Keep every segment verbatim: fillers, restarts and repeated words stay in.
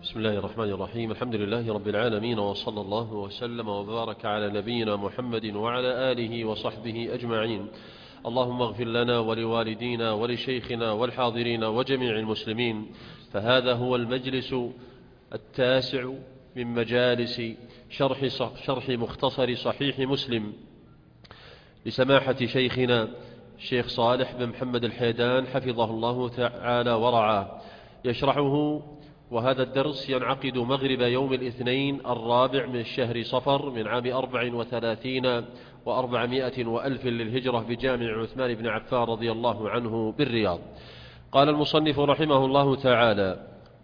بسم الله الرحمن الرحيم. الحمد لله رب العالمين، وصلى الله وسلم وبارك على نبينا محمد وعلى آله وصحبه أجمعين. اللهم اغفر لنا ولوالدينا ولشيخنا والحاضرين وجميع المسلمين. فهذا هو المجلس التاسع من مجالس شرح, شرح مختصر صحيح مسلم لسماحة شيخنا الشيخ صالح بن محمد الحيدان حفظه الله تعالى ورعاه، يشرحه. وهذا الدرس ينعقد مغرب يوم الاثنين الرابع من الشهر صفر من عام أربع وثلاثين وأربعمائة وألف للهجرة بجامع عثمان بن عفان رضي الله عنه بالرياض. قال المصنف رحمه الله تعالى: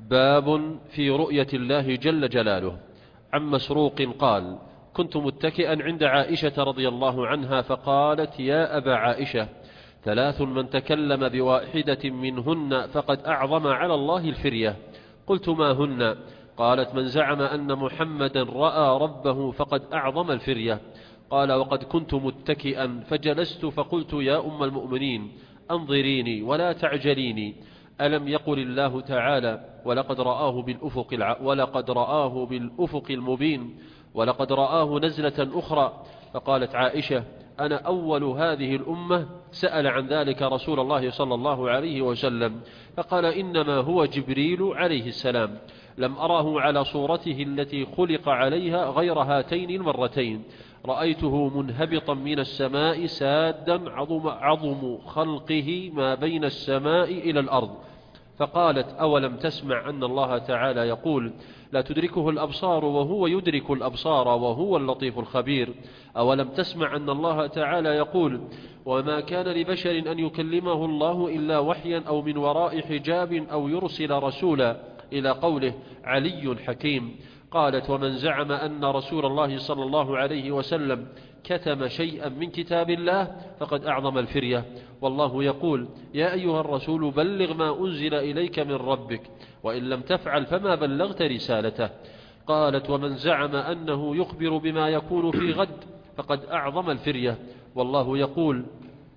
باب في رؤية الله جل جلاله. عن مسروق قال: كنت متكئا عند عائشة رضي الله عنها فقالت: يا أبا عائشة، ثلاث من تكلم بواحدة منهن فقد أعظم على الله الفرية. قلت: ما هن؟ قالت: من زعم أن محمدا رأى ربه فقد أعظم الفرية. قال: وقد كنت متكئا فجلست فقلت: يا أم المؤمنين، أنظريني ولا تعجليني. ألم يقل الله تعالى: ولقد رآه بالأفق, الع... ولقد رآه بالأفق المبين، ولقد رآه نزلة أخرى. فقالت عائشة: أنا أول هذه الأمة سأل عن ذلك رسول الله صلى الله عليه وسلم، فقال: إنما هو جبريل عليه السلام، لم أره على صورته التي خلق عليها غير هاتين المرتين. رأيته منهبطا من السماء سادا عظم, عظم خلقه ما بين السماء إلى الأرض. فقالت: أولم تسمع أن الله تعالى يقول: لا تدركه الأبصار وهو يدرك الأبصار وهو اللطيف الخبير. أولم تسمع أن الله تعالى يقول: وما كان لبشر أن يكلمه الله إلا وحيا أو من وراء حجاب أو يرسل رسولا، إلى قوله: علي حكيم. قالت: ومن زعم أن رسول الله صلى الله عليه وسلم كتم شيئا من كتاب الله فقد أعظم الفرية. والله يقول: يا أيها الرسول بلغ ما أنزل إليك من ربك، وإن لم تفعل فما بلغت رسالته. قالت: ومن زعم أنه يخبر بما يكون في غد فقد أعظم الفرية. والله يقول: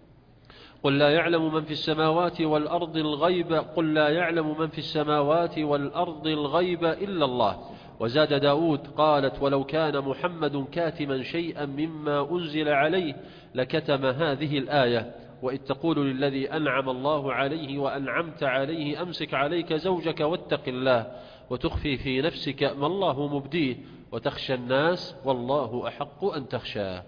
قل لا يعلم من في السماوات والأرض الغيب قل لا يعلم من في السماوات والأرض الغيب إلا الله. وزاد داود: قالت: ولو كان محمد كاتما شيئا مما أنزل عليه لكتم هذه الآية. وإذ تقول للذي أنعم الله عليه وأنعمت عليه: أمسك عليك زوجك واتق الله، وتخفي في نفسك ما الله مبديه، وتخشى الناس والله أحق أن تخشاه.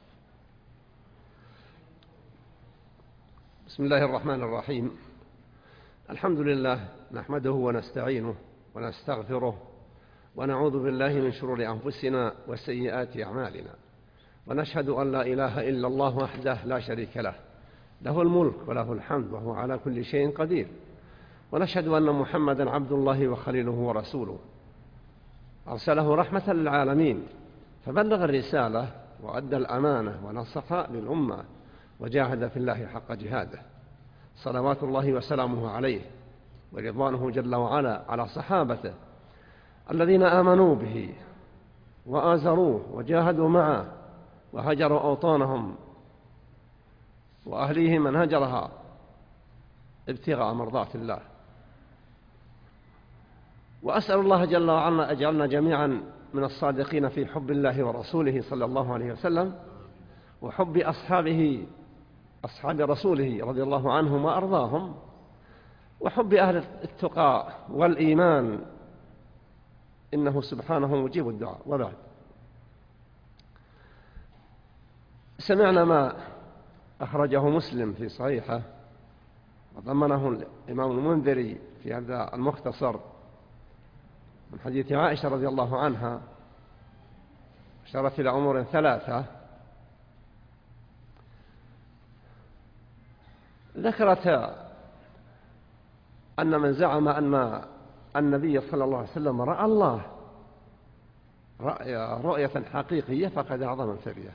بسم الله الرحمن الرحيم. الحمد لله، نحمده ونستعينه ونستغفره، ونعوذ بالله من شرور أنفسنا وسيئات أعمالنا، ونشهد أن لا إله إلا الله وحده لا شريك له، له الملك وله الحمد وهو على كل شيء قدير. ونشهد أن محمدا عبد الله وخليله ورسوله، أرسله رحمة للعالمين، فبلغ الرسالة وأدى الأمانة ونصح للأمة، وجاهد في الله حق جهاده، صلوات الله وسلامه عليه ورضوانه جل وعلا على صحابته الذين آمنوا به وآزروه وجاهدوا معه وهجروا أوطانهم وأهليهم من هجرها ابتغاء مرضات الله. وأسأل الله جل وعلا أجعلنا جميعا من الصادقين في حب الله ورسوله صلى الله عليه وسلم، وحب أصحابه أصحاب رسوله رضي الله عنهم وأرضاهم، وحب أهل التقى والإيمان، إنه سبحانه مجيب الدعاء. وبعد، سمعنا ما أخرجه مسلم في صحيحه وضمنه الإمام المنذري في هذا المختصر من حديث عائشة رضي الله عنها، أشارت إلى أمور ثلاثة. ذكرت أن من زعم أن النبي صلى الله عليه وسلم رأى الله رؤية حقيقية فقد أعظم الفرية.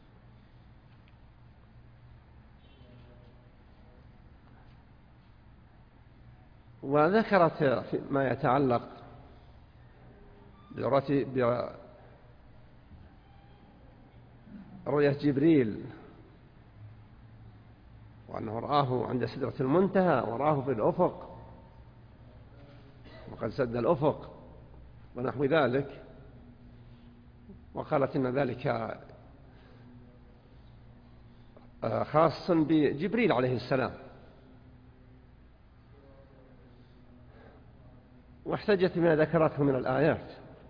وذكرت ما يتعلق برؤية جبريل، وأنه رآه عند سدرة المنتهى ورآه في الأفق وقد سد الأفق، ونحو ذلك، وقالت إن ذلك خاص بجبريل عليه السلام، واحتجت بما ذكرته من الآيات.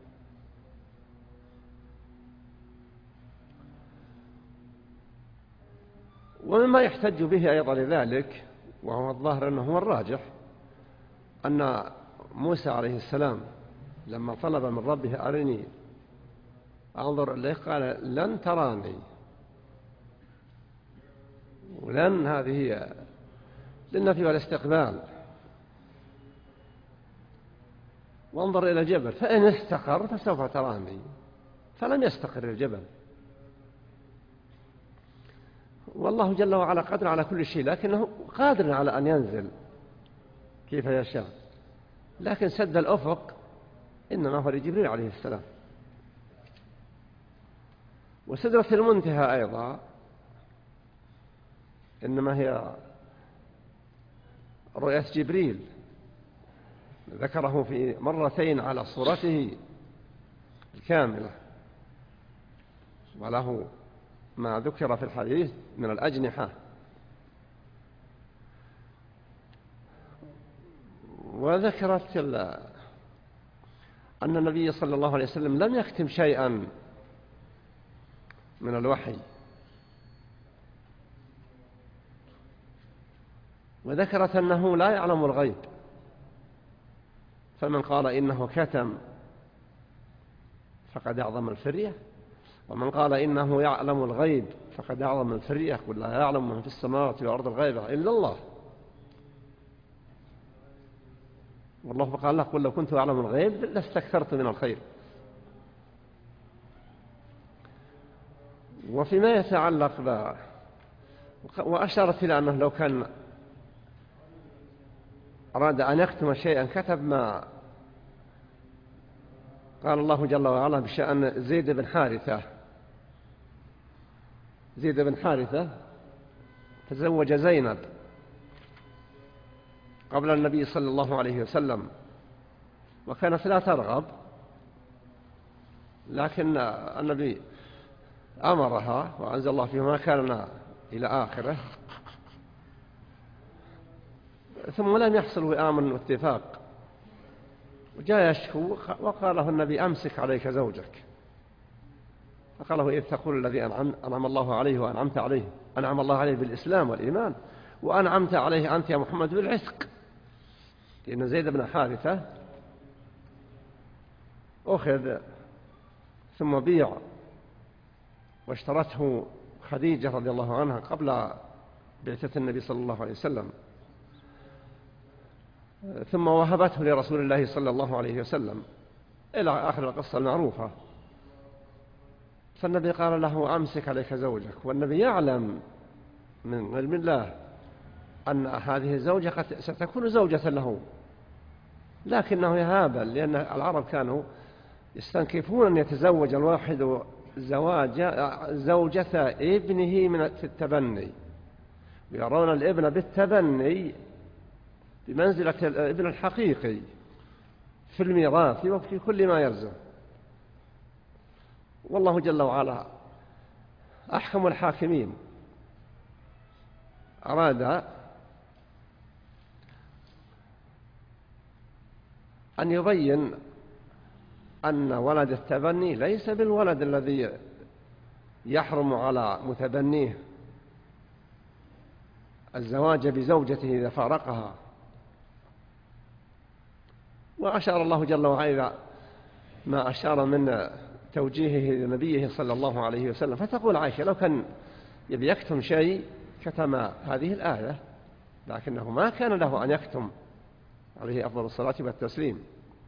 ومما يحتج به أيضا لذلك، وهو الظاهر أنه هو الراجح، أن موسى عليه السلام لما طلب من ربه أرني أنظر إليه قال لن تراني، ولن هذه للنفي والاستقبال، وانظر إلى الجبل فإن استقر فسوف تراني، فلم يستقر الجبل. والله جل وعلا قادر على كل شيء، لكنه قادر على أن ينزل كيف يشاء، لكن سد الأفق إنما هو لجبريل عليه السلام. وسدرة المنتهى أيضا إنما هي رؤية جبريل، ذكره في مرتين على صورته الكاملة، وله ما ذكر في الحديث من الأجنحة. وذكرت أن النبي صلى الله عليه وسلم لم يكتم شيئا من الوحي، وذكرت أنه لا يعلم الغيب، فمن قال إنه كتم فقد أعظم الفرية، ومن قال إنه يعلم الغيب فقد أعظم الفرية، قل لا يعلم من في السماوات والأرض الغيب إلا الله. والله قال له قل لو كنت أعلم الغيب لاستكثرت من الخير. وفيما يتعلق ب... وأشارت إلى أنه لو كان أراد أن يكتم شيئا كتب ما قال الله جل وعلا بشأن زيد بن حارثة. زيد بن حارثة تزوج زينب قبل النبي صلى الله عليه وسلم، وكانت لا ترغب، لكن النبي أمرها وأنزل الله فيه ما كان إلى آخره، ثم لم يحصل وئام واتفاق، وجاء يشكو وقال له النبي أمسك عليك زوجك، فقال له إذ تقول الذي أنعم, أنعم الله عليه وأنعمت عليه، أنعم الله عليه بالإسلام والإيمان وأنعمت عليه أنت يا محمد بالعتق، لأن زيد بن حارثة أخذ ثم بيع واشترته خديجة رضي الله عنها قبل بعثة النبي صلى الله عليه وسلم، ثم وهبته لرسول الله صلى الله عليه وسلم إلى آخر القصة المعروفة. فالنبي قال له أمسك عليك زوجك، والنبي يعلم من علم الله أن هذه الزوجة قد ستكون زوجة له، لكنه يهابل، لأن العرب كانوا يستنكفون أن يتزوج الواحد زواج زوجة ابنه من التبني، ويرون الابن بالتبني بمنزلة الابن الحقيقي في الميراث وفي كل ما يلزم. والله جل وعلا أحكم الحاكمين، أراد أن يبين أن ولد التبني ليس بالولد الذي يحرم على متبنيه الزواج بزوجته إذا فارقها. وأشار الله جل وعلا ما أشار من توجيهه لنبيه صلى الله عليه وسلم. فتقول عائشة لو كان يبي يكتم شيء كتم هذه الآية، لكنه ما كان له أن يكتم عليه أفضل الصلاة والتسليم.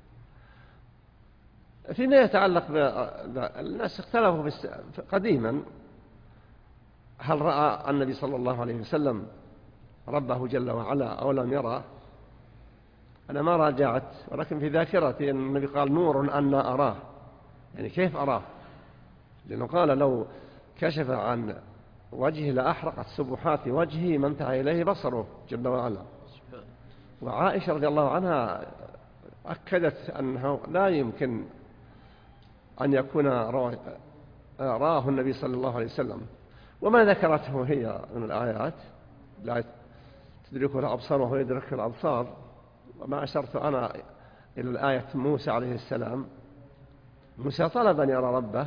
فيما يتعلق بالناس اختلفوا قديما هل رأى النبي صلى الله عليه وسلم ربه جل وعلا أو لم يرى. أنا ما راجعت، ولكن في ذاكرتي أن النبي قال نور أنا أراه، يعني كيف أراه؟ لأنه قال لو كشف عن وجهه لأحرقت سبحات وجهه ما انتهى إليه بصره جل وعلا. وعائشة رضي الله عنها أكدت أنه لا يمكن أن يكون رآه النبي صلى الله عليه وسلم. وما ذكرته هي من الآيات لا تدركه الأبصار وهو يدرك الأبصار، وما أشرت أنا إلى الآية موسى عليه السلام. موسى طلب أن يرى ربه،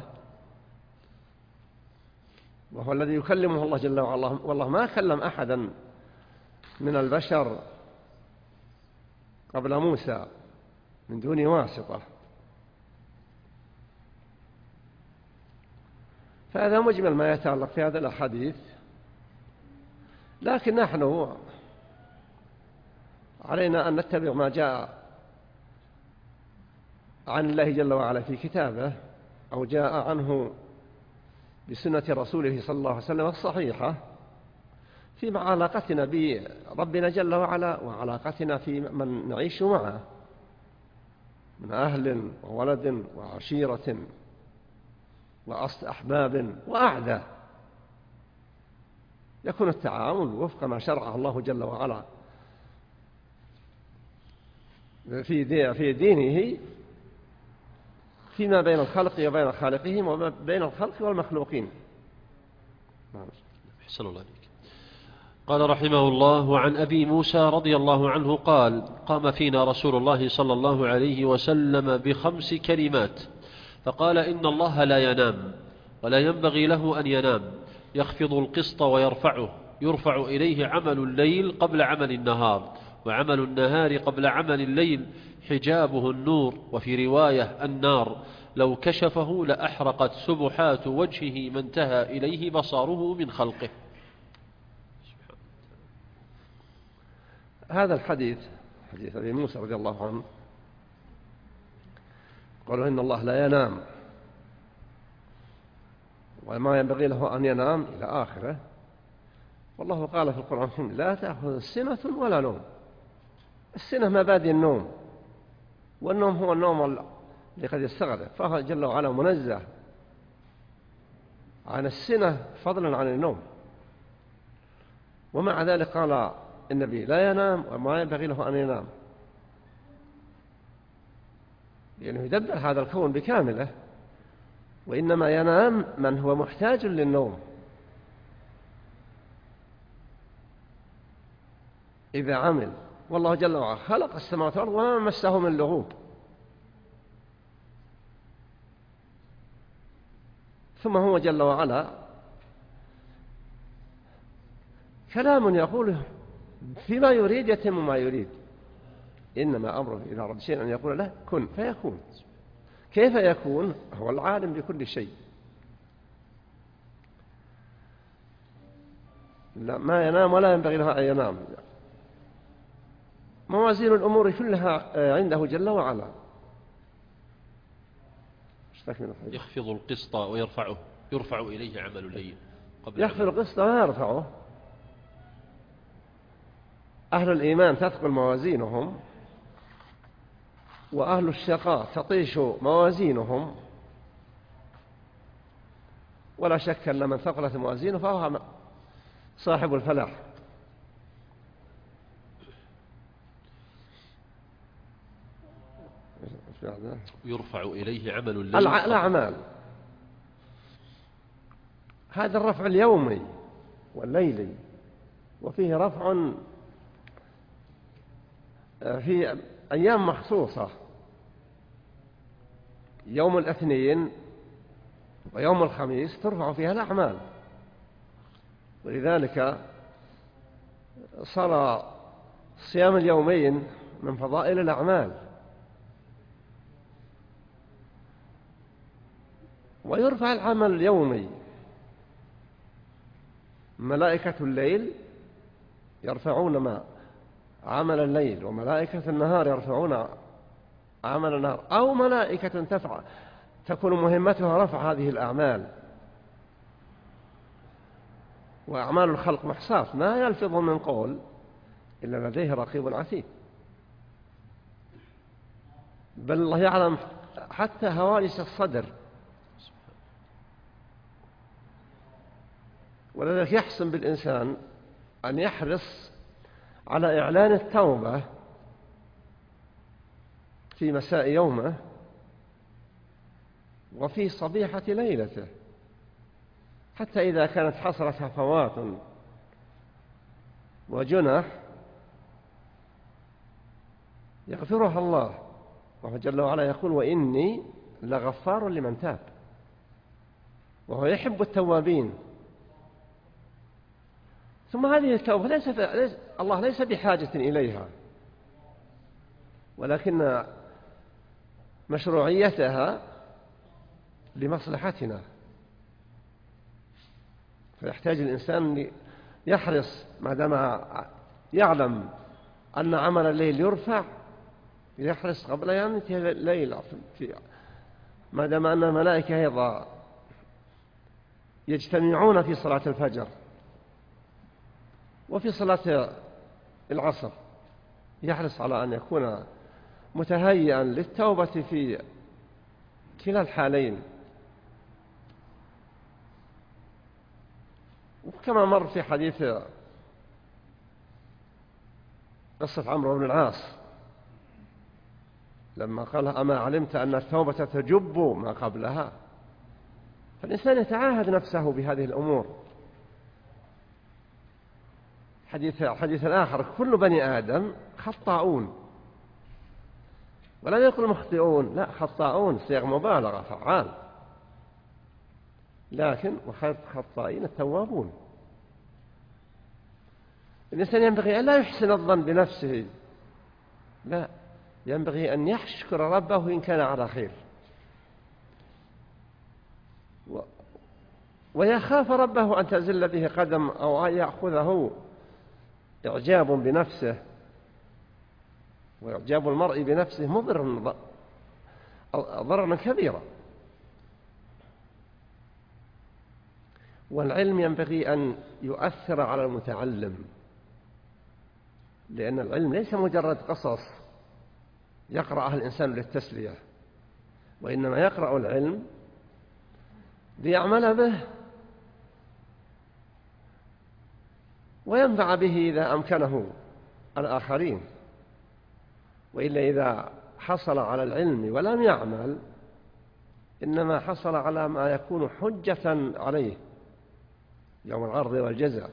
وهو الذي يكلمه الله جل وعلا، والله ما كلم أحدا من البشر قبل موسى من دون واسطة. فهذا مجمل ما يتعلق في هذا الحديث. لكن نحن علينا أن نتبع ما جاء عن الله جل وعلا في كتابه، أو جاء عنه بسنة رسوله صلى الله عليه وسلم الصحيحة في علاقتنا بربنا جل وعلا، وعلاقتنا في من نعيش معه من أهل وولد وعشيرة وأصل أحباب وأعداء. يكون التعامل وفق ما شرعه الله جل وعلا في في دينه فيما بين الخلق وبين خالقهم وما بين الخلق والمخلوقين. أحسن الله عليك. قال رحمه الله: وعن أبي موسى رضي الله عنه قال: قام فينا رسول الله صلى الله عليه وسلم بخمس كلمات فقال: إن الله لا ينام ولا ينبغي له أن ينام، يخفض القسط ويرفعه، يرفع إليه عمل الليل قبل عمل النهار، وعمل النهار قبل عمل الليل، حجابه النور، وفي رواية النار، لو كشفه لأحرقت سبحات وجهه ما انتهى إليه بصره من خلقه. هذا الحديث حديث أبي موسى رضي الله عنه قالوا إن الله لا ينام وما ينبغي له أن ينام إلى آخره. والله قال في القرآن: لا تأخذ سنة ولا نوم. السنة مبادئ النوم، والنوم هو النوم اللي قد يستغرق، فهو جل وعلا منزه عن السنة فضلا عن النوم. ومع ذلك قال النبي: لا ينام وما ينبغي له أن ينام، لأنه يدبر هذا الكون بكامله، وإنما ينام من هو محتاج للنوم. إذا عمل، والله جل وعلا خلق السماوات والأرض وما مسه من لغوب، ثم هو جل وعلا كلام يقوله فيما يريد يتم ما يريد. إنما أمره إذا أراد شيئا أن يقول له كن فيكون. كيف يكون؟ هو العالم بكل شيء. لا ما ينام ولا ينبغي له أن ينام. موازين الأمور كلها عنده جل وعلا. يخفض القسط ويرفعه، يرفع إليه عمل الليل قبل يخفض القسط ويرفعه. أهل الإيمان تثقل موازينهم، وأهل الشقاء تطيش موازينهم. ولا شك أن من ثقلت موازينه فهو صاحب الفلاح. يرفع إليه عمل الليل. الأعمال هذا الرفع اليومي والليلي، وفيه رفع في أيام مخصوصة: يوم الاثنين ويوم الخميس ترفع فيها الأعمال. ولذلك صار صيام اليومين من فضائل الأعمال. ويرفع العمل اليومي. ملائكة الليل يرفعون ما عمل الليل، وملائكة النهار يرفعون عمل النهار، أو ملائكة تفعل تكون مهمتها رفع هذه الأعمال. وأعمال الخلق محصاة، ما يلفظ من قول إلا لديه رقيب عتيد. بل الله يعلم حتى هواجس الصدر. ولذلك يحسن بالإنسان أن يحرص على إعلان التوبة في مساء يومه وفي صبيحة ليلته، حتى إذا كانت حصلت هفوات وجنح يغفرها الله، وهو جل وعلا يقول: وإني لغفار لمن تاب، وهو يحب التوابين. ثم هذه التوبة ليس الله ليس بحاجة إليها، ولكن مشروعيتها لمصلحتنا، فيحتاج الإنسان يحرص ما دام يعلم أن عمل الليل يرفع، يحرص قبل أن ينتهي الليل، ما دام أن الملائكة أيضا يجتمعون في صلاة الفجر وفي صلاة العصر، يحرص على أن يكون متهيئا للتوبة في كلا الحالين. وكما مر في حديث قصة عمرو بن العاص لما قال: أما علمت أن التوبة تجب ما قبلها؟ فالإنسان يتعاهد نفسه بهذه الأمور. حديث حديث الآخر: كل بني آدم خطاؤون، ولا يقول مخطئون، لا، خطاؤون صيغ مبالغة، فعال، لكن وخير خطائين التوابون. الإنسان ينبغي أن لا يحسن الظن بنفسه، لا، ينبغي أن يشكر ربه إن كان على خير، و... ويخاف ربه أن تزل به قدم أو أن يأخذه إعجاب بنفسه، وإعجاب المرء بنفسه مضر ضررا كبيرا. والعلم ينبغي أن يؤثر على المتعلم، لأن العلم ليس مجرد قصص يقرأها الإنسان للتسلية، وإنما يقرأ العلم ليعمل به وينفع به إذا أمكنه الآخرين. وإلا إذا حصل على العلم ولم يعمل إنما حصل على ما يكون حجة عليه يوم العرض والجزاء.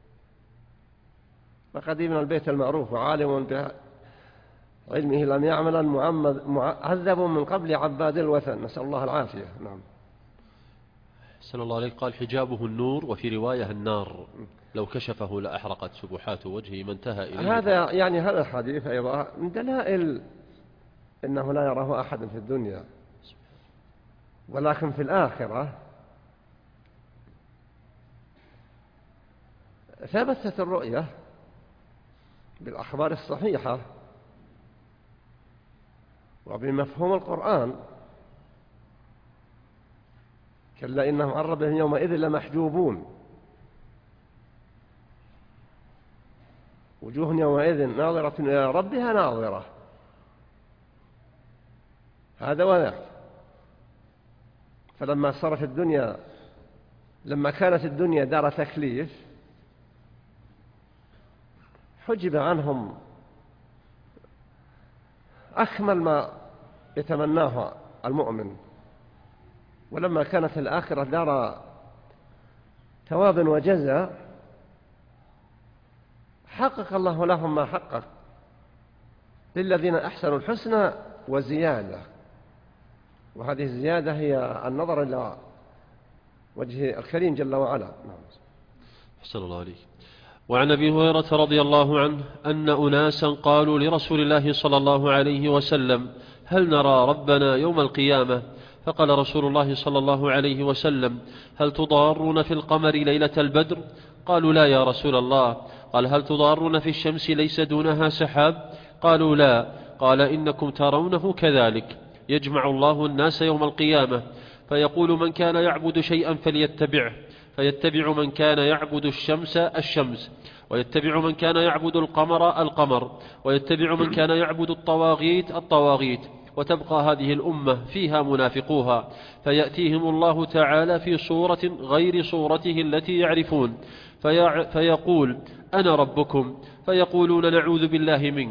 فقديم البيت المعروف: وعالم بعلمه لم يعمل معذب من قبل عباد الوثن. نسأل الله العافية. نعم. أحسن الله عليك. قال: حجابه النور، وفي رواية النار، لو كشفه لأحرقت سبحات وجهه ما انتهى إليه. هذا يعني هذا الحديث أيضا من دلائل إنه لا يراه أحد في الدنيا، ولكن في الآخرة ثبتت الرؤية بالأخبار الصحيحة وبمفهوم القرآن: كلا إنهم عن ربهم يومئذ لمحجوبون، وجوه يومئذ ناظرة إلى ربها ناظرة. هذا وذاك. فلما صارت الدنيا لما كانت الدنيا دار تكليف حجب عنهم أكمل ما يتمناه المؤمن، ولما كانت الآخرة دار ثواب وجزاء حقق الله لهم ما حقق للذين أحسنوا الحسنى وزيادة. وهذه الزيادة هي النظر إلى وجه الكريم جل وعلا. نعم. أحسن الله عليك. وعن أبي هريرة رضي الله عنه أن أناسا قالوا لرسول الله صلى الله عليه وسلم: هل نرى ربنا يوم القيامة؟ فقال رسول الله صلى الله عليه وسلم: هل تضارون في القمر ليلة البدر؟ قالوا: لا يا رسول الله. قال: هل تضارون في الشمس ليس دونها سحاب؟ قالوا: لا. قال: إنكم ترونه كذلك، يجمع الله الناس يوم القيامة فيقول: من كان يعبد شيئا فليتبعه، فيتبع من كان يعبد الشمس الشمس، ويتبع من كان يعبد القمر القمر، ويتبع من كان يعبد الطواغيت الطواغيت، وتبقى هذه الأمة فيها منافقوها، فيأتيهم الله تعالى في صورة غير صورته التي يعرفون، في فيقول: أنا ربكم، فيقولون: نعوذ بالله منك.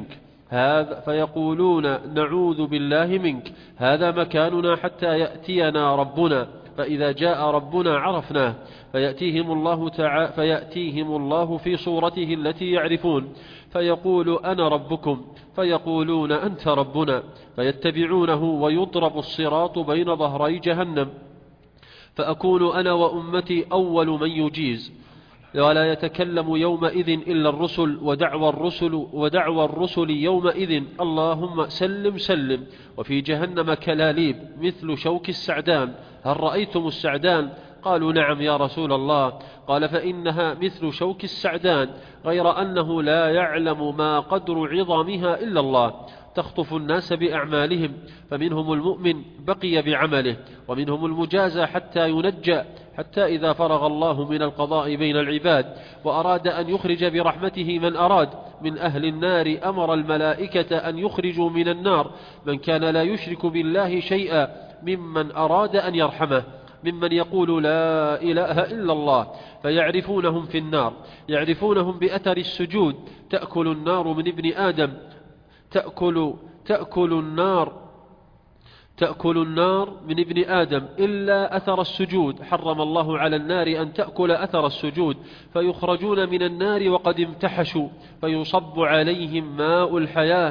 هذا فيقولون نعوذ بالله منك، هذا مكاننا حتى يأتينا ربنا، فإذا جاء ربنا عرفناه، فيأتيهم الله تعالى فيأتيهم الله في صورته التي يعرفون، فيقول أنا ربكم، فيقولون أنت ربنا، فيتبعونه ويضرب الصراط بين ظهري جهنم، فأكون أنا وأمتي أول من يجيز، ولا يتكلم يومئذ إلا الرسل، ودعوى الرسل, ودعوى الرسل يومئذ اللهم سلم سلم. وفي جهنم كلاليب مثل شوك السعدان، هل رأيتم السعدان؟ قالوا نعم يا رسول الله. قال فإنها مثل شوك السعدان، غير أنه لا يعلم ما قدر عظامها إلا الله، تخطف الناس بأعمالهم، فمنهم المؤمن بقي بعمله، ومنهم المجازى حتى ينجى، حتى إذا فرغ الله من القضاء بين العباد وأراد أن يخرج برحمته من أراد من أهل النار، أمر الملائكة أن يخرجوا من النار من كان لا يشرك بالله شيئا ممن أراد أن يرحمه، ممن يقول لا إله إلا الله، فيعرفونهم في النار، يعرفونهم بأثر السجود، تأكل النار من ابن آدم تأكل, تأكل النار تأكل النار من ابن آدم إلا أثر السجود، حرم الله على النار أن تأكل أثر السجود، فيخرجون من النار وقد امتحشوا، فيصب عليهم ماء الحياة،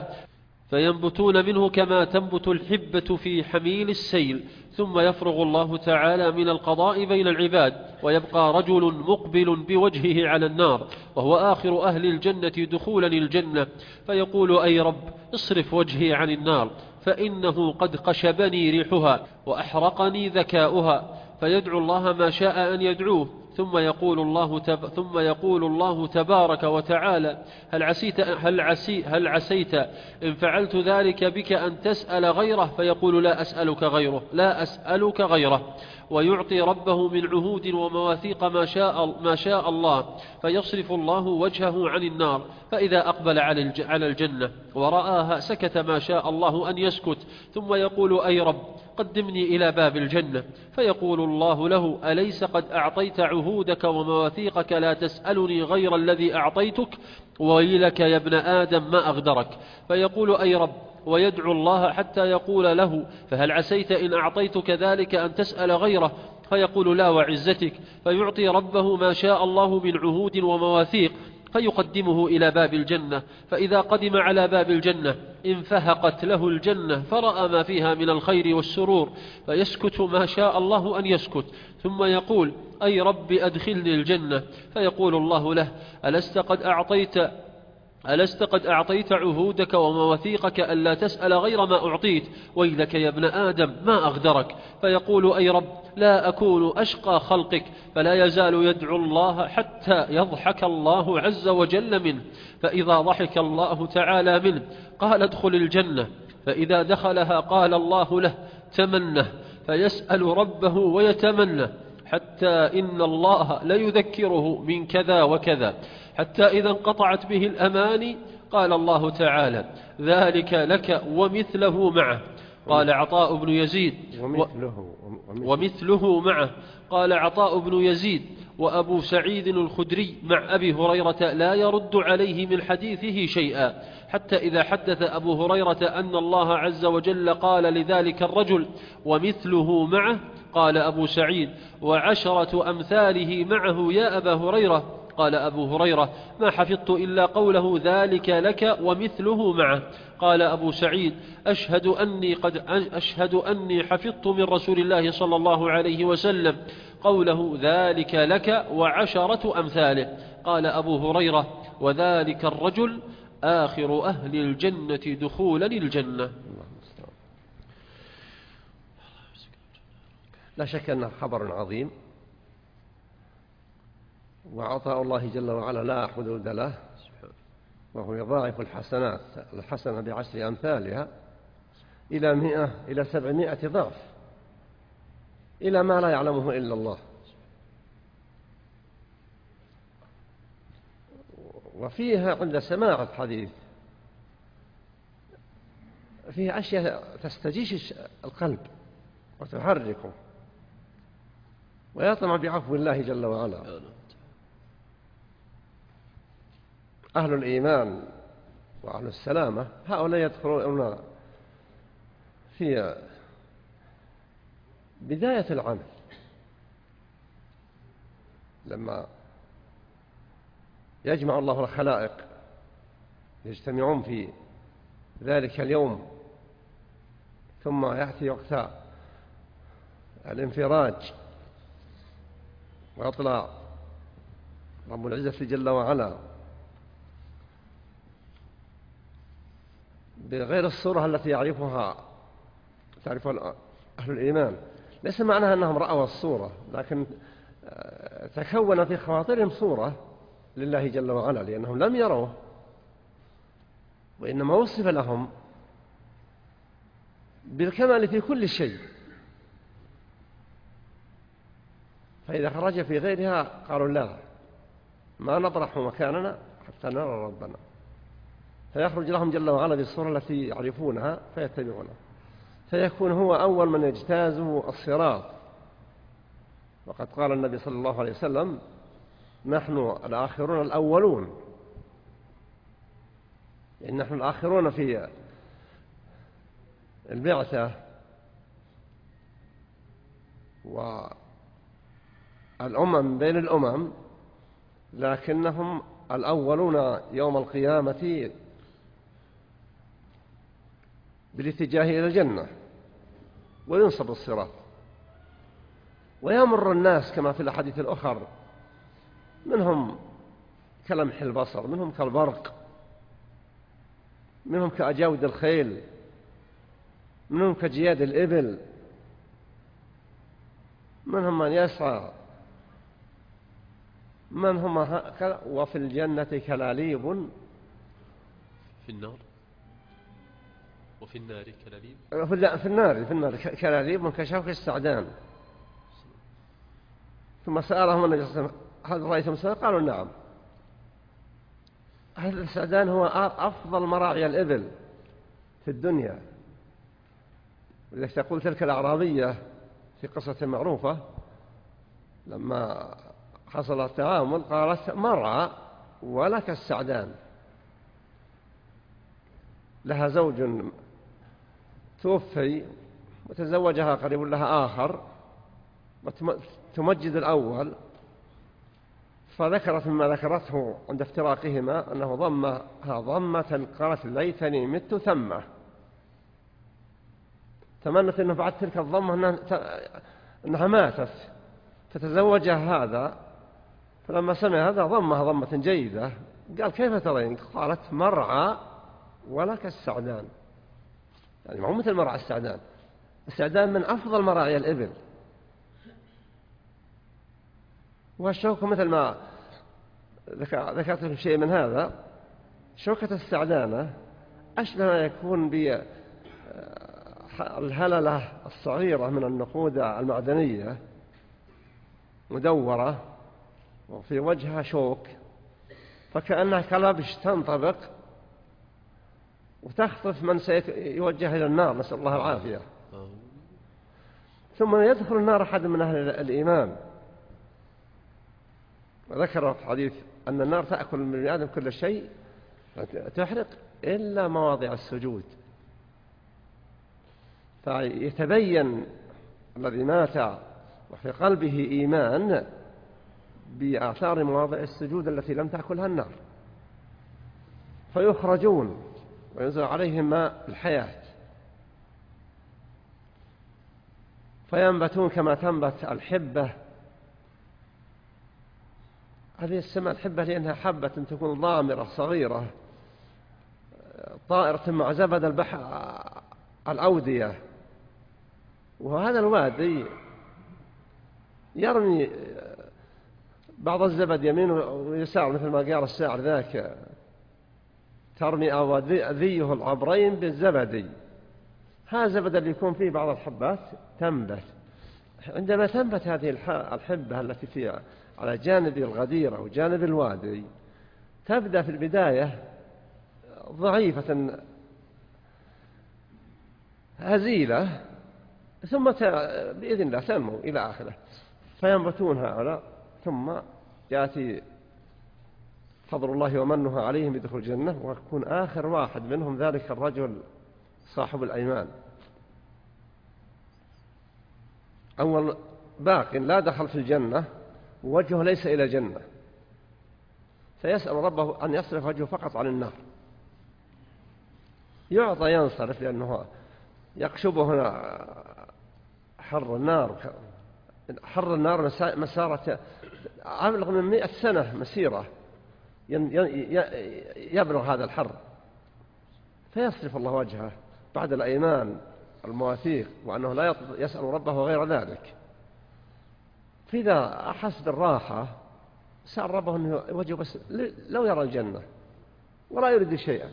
فينبتون منه كما تنبت الحبة في حميل السيل، ثم يفرغ الله تعالى من القضاء بين العباد، ويبقى رجل مقبل بوجهه على النار، وهو آخر أهل الجنة دخولا الجنة، فيقول أي رب اصرف وجهي عن النار، فإنه قد قشبني ريحها وأحرقني ذكاؤها، فيدعو الله ما شاء أن يدعوه، ثم يقول الله تب... ثم يقول الله تبارك وتعالى هل عسيت هل عسي هل عسيت إن فعلت ذلك بك أن تسأل غيره؟ فيقول لا أسألك غيره لا أسألك غيره ويعطي ربه من عهود ومواثيق ما شاء ما شاء الله، فيصرف الله وجهه عن النار، فإذا أقبل على الجنة ورآها سكت ما شاء الله أن يسكت، ثم يقول أي رب قدمني إلى باب الجنة، فيقول الله له أليس قد أعطيت عهودك ومواثيقك لا تسألني غير الذي أعطيتك؟ ويلك يا ابن آدم ما أغدرك. فيقول أي رب، ويدعو الله حتى يقول له فهل عسيت إن أعطيتك ذلك أن تسأل غيره؟ فيقول لا وعزتك، فيعطي ربه ما شاء الله من عهود ومواثيق، فيقدمه إلى باب الجنة، فإذا قدم على باب الجنة انفهقت له الجنة، فرأى ما فيها من الخير والسرور، فيسكت ما شاء الله أن يسكت، ثم يقول أي رب أدخلني الجنة، فيقول الله له ألست قد أعطيت ألست قد أعطيت عهودك ومواثيقك ألا تسأل غير ما أعطيت؟ ويلك يا ابن آدم ما أغدرك. فيقول أي رب لا أكون أشقى خلقك، فلا يزال يدعو الله حتى يضحك الله عز وجل منه، فإذا ضحك الله تعالى منه قال ادخل الجنة، فإذا دخلها قال الله له تمنه، فيسأل ربه ويتمنى، حتى إن الله ليذكره من كذا وكذا، حتى إذا انقطعت به الأماني قال الله تعالى ذلك لك ومثله معه. قال عطاء بن يزيد ومثله, ومثله معه. قال عطاء بن يزيد وأبو سعيد الخدري مع أبي هريرة لا يرد عليه من حديثه شيئا، حتى إذا حدث أبو هريرة أن الله عز وجل قال لذلك الرجل ومثله معه، قال أبو سعيد وعشرة أمثاله معه يا أبا هريرة. قال أبو هريرة ما حفظت إلا قوله ذلك لك ومثله معه. قال أبو سعيد أشهد أني, قد أشهد أني حفظت من رسول الله صلى الله عليه وسلم قوله ذلك لك وعشرة أمثاله. قال أبو هريرة وذلك الرجل آخر أهل الجنة دخولا الجنة. لا شك أنه خبر عظيم، وعطاء الله جل وعلا لا حدود له، وهو يضاعف الحسنات الحسنة بعشر أمثالها إلى مئة إلى سبعمائة ضعف، إلى ما لا يعلمه إلا الله. وفيها عند سماع الحديث فيها أشياء تستجيش القلب وتحركه ويطمع بعفو الله جل وعلا. أهل الإيمان وأهل السلامة، هؤلاء يدخلون في بداية العمل لما يجمع الله الخلائق يجتمعون في ذلك اليوم، ثم يأتي وقت الانفراج ويطلع رب العزة جل وعلا بغير الصورة التي يعرفها تعرف أهل الإيمان. ليس معناها أنهم رأوا الصورة، لكن تكون في خواطرهم صورة لله جل وعلا، لأنهم لم يروه، وإنما وصف لهم بالكمال في كل شيء. فإذا خرج في غيرها قالوا لا، ما نطرح مكاننا حتى نرى ربنا، فيخرج لهم جل وعلا بالصورة التي يعرفونها فيتبعونها، فيكون هو أول من يجتاز الصراط. وقد قال النبي صلى الله عليه وسلم: نحن الآخرون الأولون، يعني نحن الآخرون في البعثة والأمم بين الأمم، لكنهم الأولون يوم القيامة بالاتجاه إلى الجنة، وينصب الصراط، ويمر الناس كما في الأحاديث الأخر، منهم كلمح البصر، منهم كالبرق، منهم كأجاود الخيل، منهم كجياد الإبل، منهم من يسعى، من هم وفي الجنة كلاليب، في النار وفي النار كلاليب، في النار في النار كلاليب كشوك السعدان. ثم سألهم النبي صلى الله عليه وسلم: هل رأيتم سعدان؟ قالوا نعم. هذا السعدان هو أفضل مراعي الإبل في الدنيا. ولذلك تقول تلك الأعرابية في قصة معروفة لما حصل التعامل قالت: مرعى ولك السعدان. لها زوج توفي وتزوجها قريب لها آخر، وتمجد الأول، فذكرت مما ذكرته عند افتراقهما أنه ضمها ضمة قالت: ليتني مت ثمة. تمنت أنه بعد تلك الضمة أنها ماتت، فتزوجها هذا، فلما سمع هذا ضمها ضمة جيدة. قال: كيف ترين؟ قالت: مرعى ولك السعدان. يعني مو مثل مرعى السعدان، السعدان من أفضل مراعي الإبل. والشوكة مثل ما ذكرت لكم شيء من هذا، شوكة السعدانة أشبه ما يكون بالهللة الصغيرة من النقود المعدنية مدورة وفي وجهها شوك، فكأنها كلبش تنطبق وتخطف من سيوجه إلى النار، نسأل الله العافية. ثم يدخل النار أحد من أهل الإيمان، وذكر في حديث أن النار تأكل من بني آدم كل شيء تحرق إلا مواضع السجود، فيتبين الذي مات وفي قلبه إيمان بآثار مواضع السجود التي لم تأكلها النار، فيخرجون وينزل عليهم ماء الحياة، فينبتون كما تنبت الحبة. هذه السماء الحبة لأنها حبة تكون ضامرة صغيرة طائرة مع زبد البحر الأودية، وهذا الوادي يرمي بعض الزبد يمين ويسار، مثل ما قال الشاعر ذاك: ترمي أوديه العبرين بالزبد. هذا الزبد اللي يكون فيه بعض الحبات تنبت. عندما تنبت هذه الحبة التي فيها على جانب الغديرة وجانب الوادي، تبدأ في البداية ضعيفة هزيلة، ثم بإذن الله تنمو إلى آخره، فينبتون هؤلاء، ثم يأتي فضل الله ومنه عليهم بدخول الجنة، ويكون آخر واحد منهم ذلك الرجل صاحب الأيمان، أول باق لا دخل في الجنة ووجهه ليس إلى الجنة، فيسأل ربه أن يصرف وجهه فقط عن النار، يعطى ينصرف لأنه يقشبه حر النار. حر النار مسارة أبلغ من مئة سنة مسيرة يبلغ هذا الحر، فيصرف الله وجهه بعد الأيمان المواثيق وأنه لا يسأل ربه غير ذلك. فإذا أحس بالراحة سأل ربه أنه وجهه بس لو يرى الجنة ولا يريد شيئا،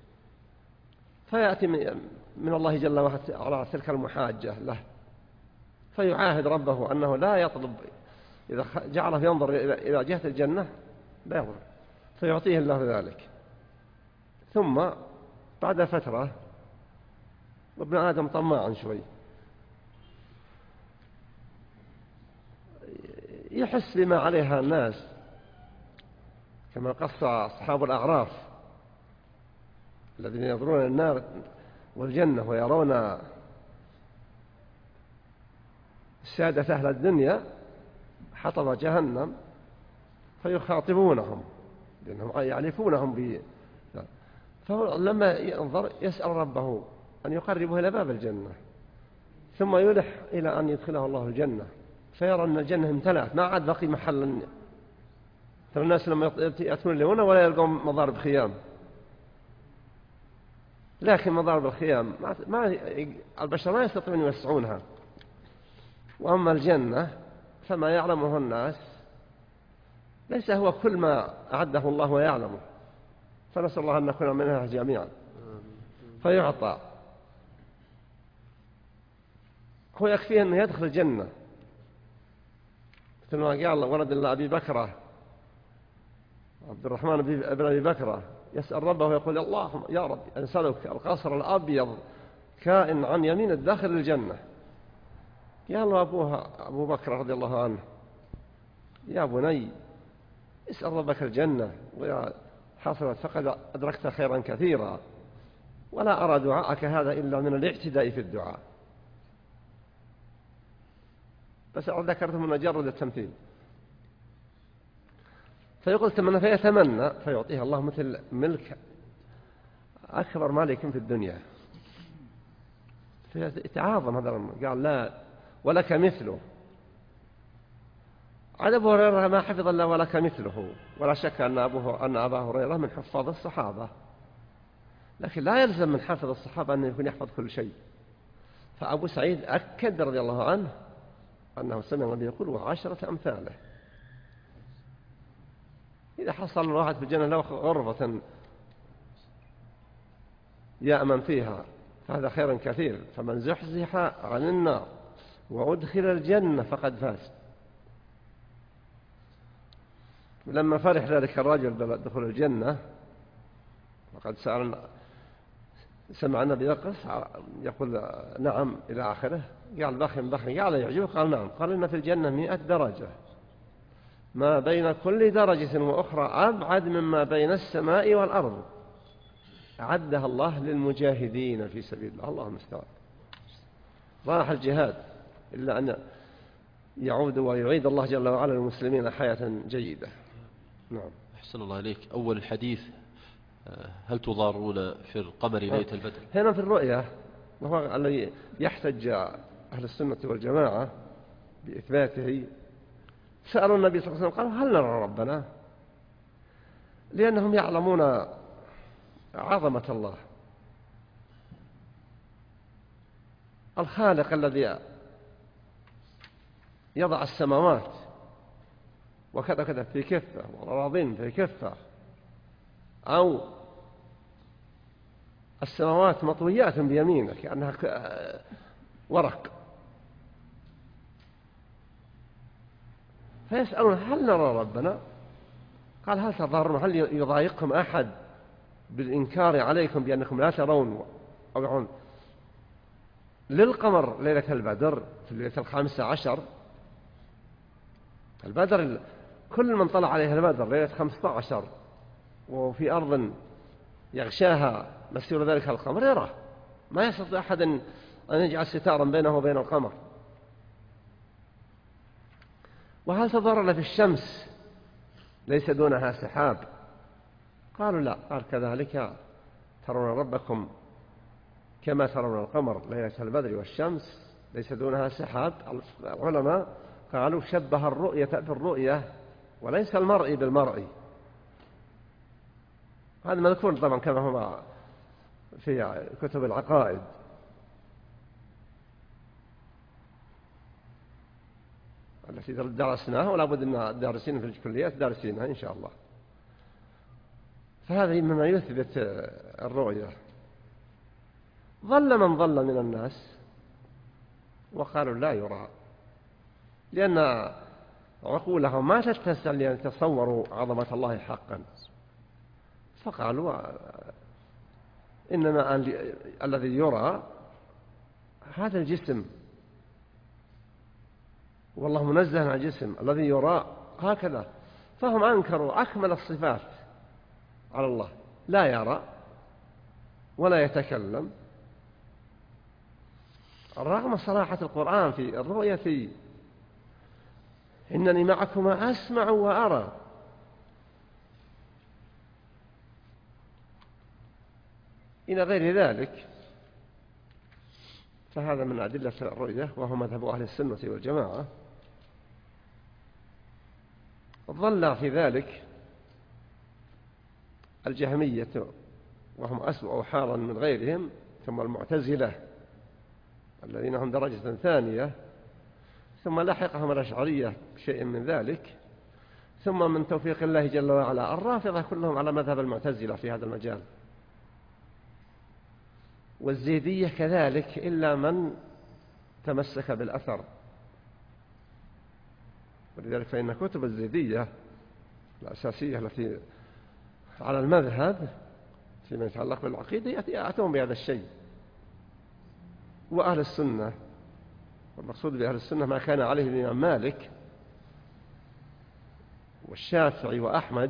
فيأتي من الله جل وعلا على تلك المحاجة له، فيعاهد ربه أنه لا يطلب، إذا جعله ينظر إلى جهة الجنة لا ينظر، فيعطيه الله ذلك. ثم بعد فترة، وابن آدم طماع شوي، يحس بما عليها الناس، كما قص أصحاب الأعراف الذين ينظرون النار والجنة ويرون السادة أهل الدنيا حطب جهنم فيخاطبونهم لأنهم يعرفونهم ب... فلما ينظر يسأل ربه أن يقربه إلى باب الجنة، ثم يلح إلى أن يدخله الله الجنة، فيرى أن الجنة امتلأت ما عاد بقي محل. ترى الناس لما يأتون لهنا ولا يلقون مضارب خيام، لكن مضارب الخيام ما البشر ما يستطيعون يوسعونها، وأما الجنة فما يعلمه الناس ليس هو كل ما أعده الله ويعلمه، فنسأل الله أن نكون منها جميعا. فيعطى، هو يكفيه أنه يدخل الجنة، مثل ما قال ولد الله أبي بكرة عبد الرحمن بن أبي بكرة يسأل ربه ويقول اللهم يا رب أنسألك القصر الأبيض كائن عن يمين الداخل الجنة. قال له أبوها أبو بكر رضي الله عنه يا بني اسأل ربك الجنة ويا حصلت فقد أدركت خيرا كثيرا، ولا أرى دعاءك هذا إلا من الاعتداء في الدعاء. بس ذكرته من مجرد التمثيل. فيقول تمنى فيتمنى فيعطيه الله مثل ملك أكبر مالك في الدنيا، فيتعاظم هذا. قال لا ولك مثله. عن أبو هريرة ما حفظ الله ولك مثله، ولا شك أن أبوه أن أبا هريرة من حفاظ الصحابة، لكن لا يلزم من حافظ الصحابة أن يكون يحفظ كل شيء. فأبو سعيد أكد رضي الله عنه أنه سمع النبي يقول وعشرة أمثاله. إذا حصل الواحد في الجنة له غرفة يأمن فيها فهذا خير كثير، فمن زحزح عن النار وأدخل الجنة فقد فاز. لما فرح ذلك الرجل بدخول الجنة وقد سأل سمع النبي يقص يقول نعم إلى آخره، قال بخن بخن قال يعجبه، قال نعم، قال إن في الجنة مئة درجة ما بين كل درجة وأخرى أبعد مما بين السماء والأرض، أعدها الله للمجاهدين في سبيل الله. الله المستعان. راح الجهاد إلا أن يعود ويعيد الله جل وعلا للمسلمين حياة جيدة. نعم. أحسن الله إليك. أول الحديث هل تضارون في القمر ليلة البدر؟ هنا في الرؤية، وهو الذي يحتج أهل السنة والجماعة بإثباته. سألوا النبي صلى الله عليه وسلم قالوا هل نرى ربنا؟ لأنهم يعلمون عظمة الله الخالق الذي يضع السماوات وكذا كذا في كفة والأراضين في كفة، أو السماوات مطويات بيمينه كأنها ورق. فيسألون هل نرى ربنا؟ قال هل تضرون؟ هل يضايقكم أحد بالإنكار عليكم بأنكم لا ترون أو يرون للقمر ليلة البدر في الليلة الخامسة عشر؟ البدر كل من طلع عليه البدر ليلة خمسة عشر وفي أرض يغشاها مسير ذلك القمر يراه، ما يستطيع أحد أن يجعل ستارا بينه وبين القمر. وهل تضرر في الشمس ليس دونها سحاب؟ قالوا لا. قال كذلك ترون ربكم كما ترون القمر ليلة البدر والشمس ليس دونها سحاب. العلماء قالوا شبه الرؤية بالرؤية وليس المرء بالمرء. هذا مذكور طبعا كما هو في كتب العقائد. التي درسناها ولا بد أن الدارسين في الكليات دارسينها إن شاء الله. فهذا مما يثبت الرؤية. ظل من ظل من الناس وقالوا لا يرى، لأن عقولهم ما تتسع لأن يتصوروا عظمة الله حقا، فقالوا إنما الذي يرى هذا الجسم، والله منزه عن الجسم الذي يرى هكذا. فهم أنكروا أكمل الصفات على الله، لا يرى ولا يتكلم، رغم صراحة القرآن في الرؤية: إنني معكما أسمع وأرى. إلى غير ذلك، فهذا من أدلة الرؤية، وهو مذهب أهل السنة والجماعة. ظل في ذلك الجهمية وهم أسوأ حالا من غيرهم، ثم المعتزلة الذين هم درجة ثانية، ثم لحقهم الأشعرية بشيء من ذلك، ثم من توفيق الله جل وعلا الرافضة كلهم على مذهب المعتزلة في هذا المجال، والزيدية كذلك إلا من تمسك بالأثر. ولذلك فإن كتب الزيدية الأساسية التي على المذهب فيما يتعلق بالعقيدة يأتون بهذا الشيء. وأهل السنة، والمقصود بأهل السنة ما كان عليه الإمام مالك والشافعي وأحمد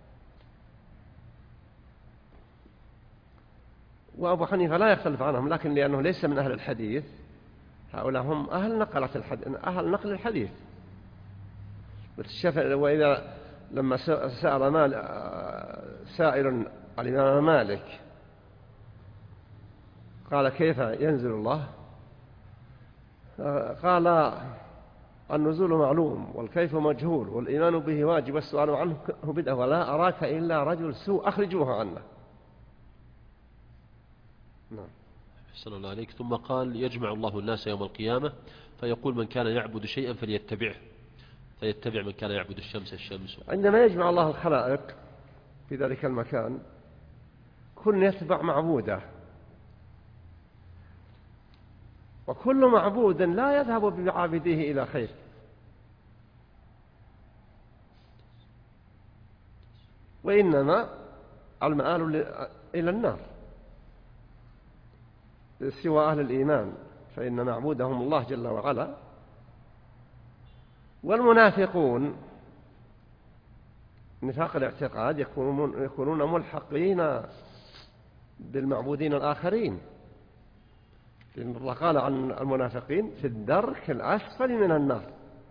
وأبو حنيفة لا يختلف عنهم، لكن لأنه ليس من أهل الحديث، هؤلاء هم أهل نقلة الحديث، أهل نقل الحديث. وإذا لما سأل مال سائل الإمام مالك قال: كيف ينزل الله؟ قال: النزول معلوم والكيف مجهول والإيمان به واجب والسؤال عنه بدعة ولا أراك إلا رجل سوء أخرجوه عنا. نعم. أحسن الله عليك. ثم قال: يجمع الله الناس يوم القيامة فيقول: من كان يعبد شيئا فليتبعه، فيتبع من كان يعبد الشمس الشمس. عندما يجمع الله الخلائق في ذلك المكان كل يتبع معبوده، وكل معبود لا يذهب بعابده إلى خير، وإنما المآل إلى النار، سوى أهل الإيمان فإن معبودهم الله جل وعلا. والمنافقون نفاق الاعتقاد يكونون, يكونون ملحقين بالمعبودين الآخرين، لأن الله قال عن المنافقين: في الدرك الأسفل من النار.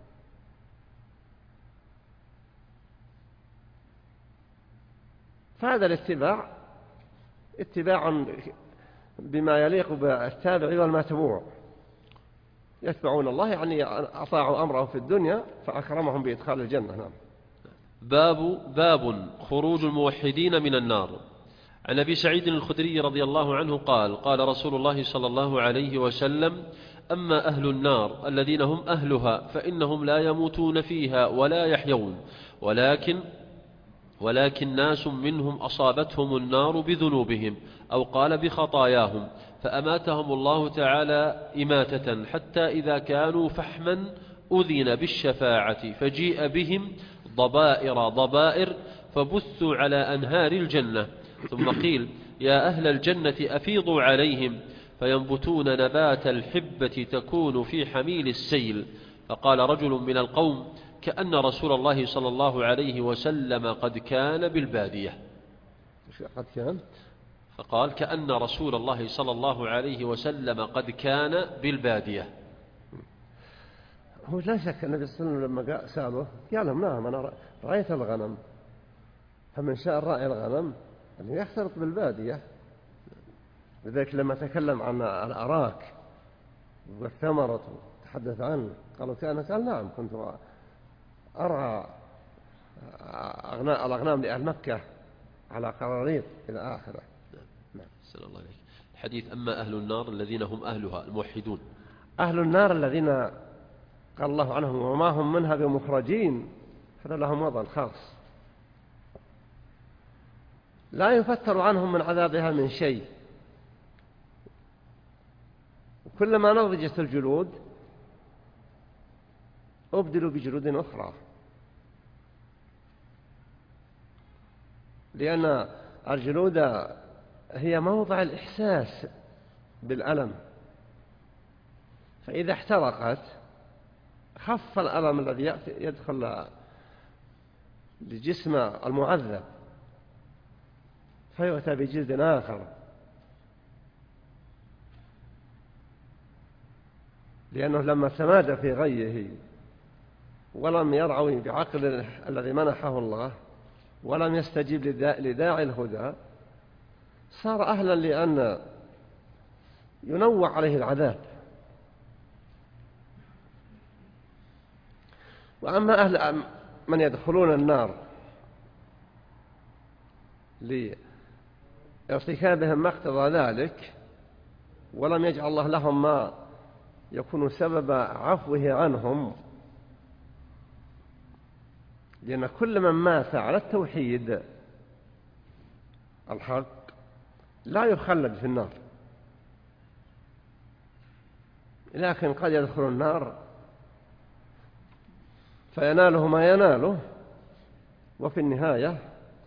فهذا الاتباع اتباع بما يليق بالتابع والمتبوع، يتبعون الله يعني أطاعوا أمره في الدنيا فأكرمهم بإدخال الجنة. نعم. باب باب خروج الموحدين من النار. عن أبي سعيد الخدري رضي الله عنه قال: قال رسول الله صلى الله عليه وسلم: أما أهل النار الذين هم أهلها فإنهم لا يموتون فيها ولا يحيون، ولكن ولكن ناس منهم أصابتهم النار بذنوبهم، أو قال بخطاياهم، فأماتهم الله تعالى إماتة حتى إذا كانوا فحما أذن بالشفاعة فجيء بهم ضبائر ضبائر فبثوا على أنهار الجنة، ثم قيل: يا أهل الجنة أفيضوا عليهم، فينبتون نبات الحبة تكون في حميل السيل. فقال رجل من القوم: كأن رسول الله صلى الله عليه وسلم قد كان بالبادية. قد كان؟ فقال كأن رسول الله صلى الله عليه وسلم قد كان بالبادية. هو لا شك النبي صلى الله عليه وسلم لما سأله قال لهم نعم أنا رأيت الغنم، فمن شاء رأي الغنم أن يختلط بالبادية. لذلك لما تكلم عن الأراك والثمرة تحدث عنه قالوا كان قال نعم كنت أرعى الأغنام لأهل مكة على قراريط إلى آخره. نعم. سلام الله عليك. الحديث أما أهل النار الذين هم أهلها الموحدون. أهل النار الذين قال الله عنهم وما هم منها بمخرجين، هذا لهم وضع خاص لا يفتر عنهم من عذابها من شيء. كلما نضجت الجلود أبدلوا بجلود أخرى، لأن الجلود هي موضع الإحساس بالألم، فإذا احترقت خف الألم الذي يدخل لجسم المعذب فيؤتى بجلد آخر، لأنه لما تمادى في غيه ولم يرعوي بعقل الذي منحه الله ولم يستجيب لداعي الهدى صار أهلا لأن ينوع عليه العذاب. وأما أهل من يدخلون النار لارتكابهم ما اقتضى ذلك ولم يجعل الله لهم ما يكون سبب عفوه عنهم، لأن كل من مات على التوحيد الحق لا يخلد في النار، لكن قد يدخل النار فيناله ما يناله وفي النهاية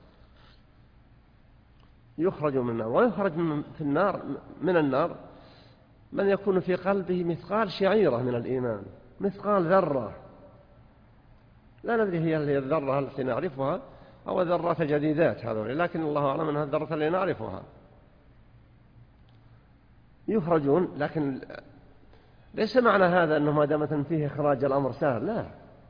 يخرج من النار. ويخرج من في النار من النار من يكون في قلبه مثقال شعيرة من الإيمان، مثقال ذرة، لا ندري هي الذرة التي نعرفها أو ذرات جديدات هذول، لكن الله أعلم أنها الذرة اللي نعرفها. يخرجون، لكن ليس معنى هذا أنه ما دامت فيه إخراج الأمر سهل، لا.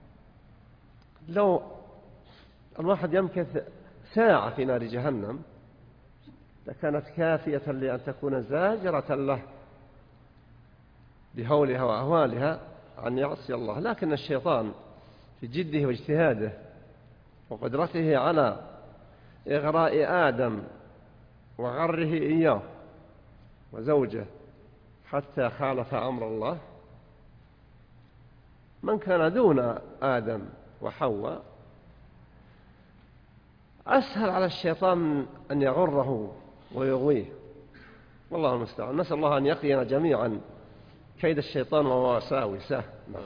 لو الواحد يمكث ساعة في نار جهنم لكانت كافية لأن تكون زاجرة له بهولها وأهوالها أن يعصي الله. لكن الشيطان في جده واجتهاده وقدرته على إغراء آدم وغره إياه وزوجه حتى خالف أمر الله، من كان دون آدم وحواء أسهل على الشيطان أن يغره ويغويه، والله المستعان. نسأل الله أن يقينا جميعا كيد الشيطان ووساوسه.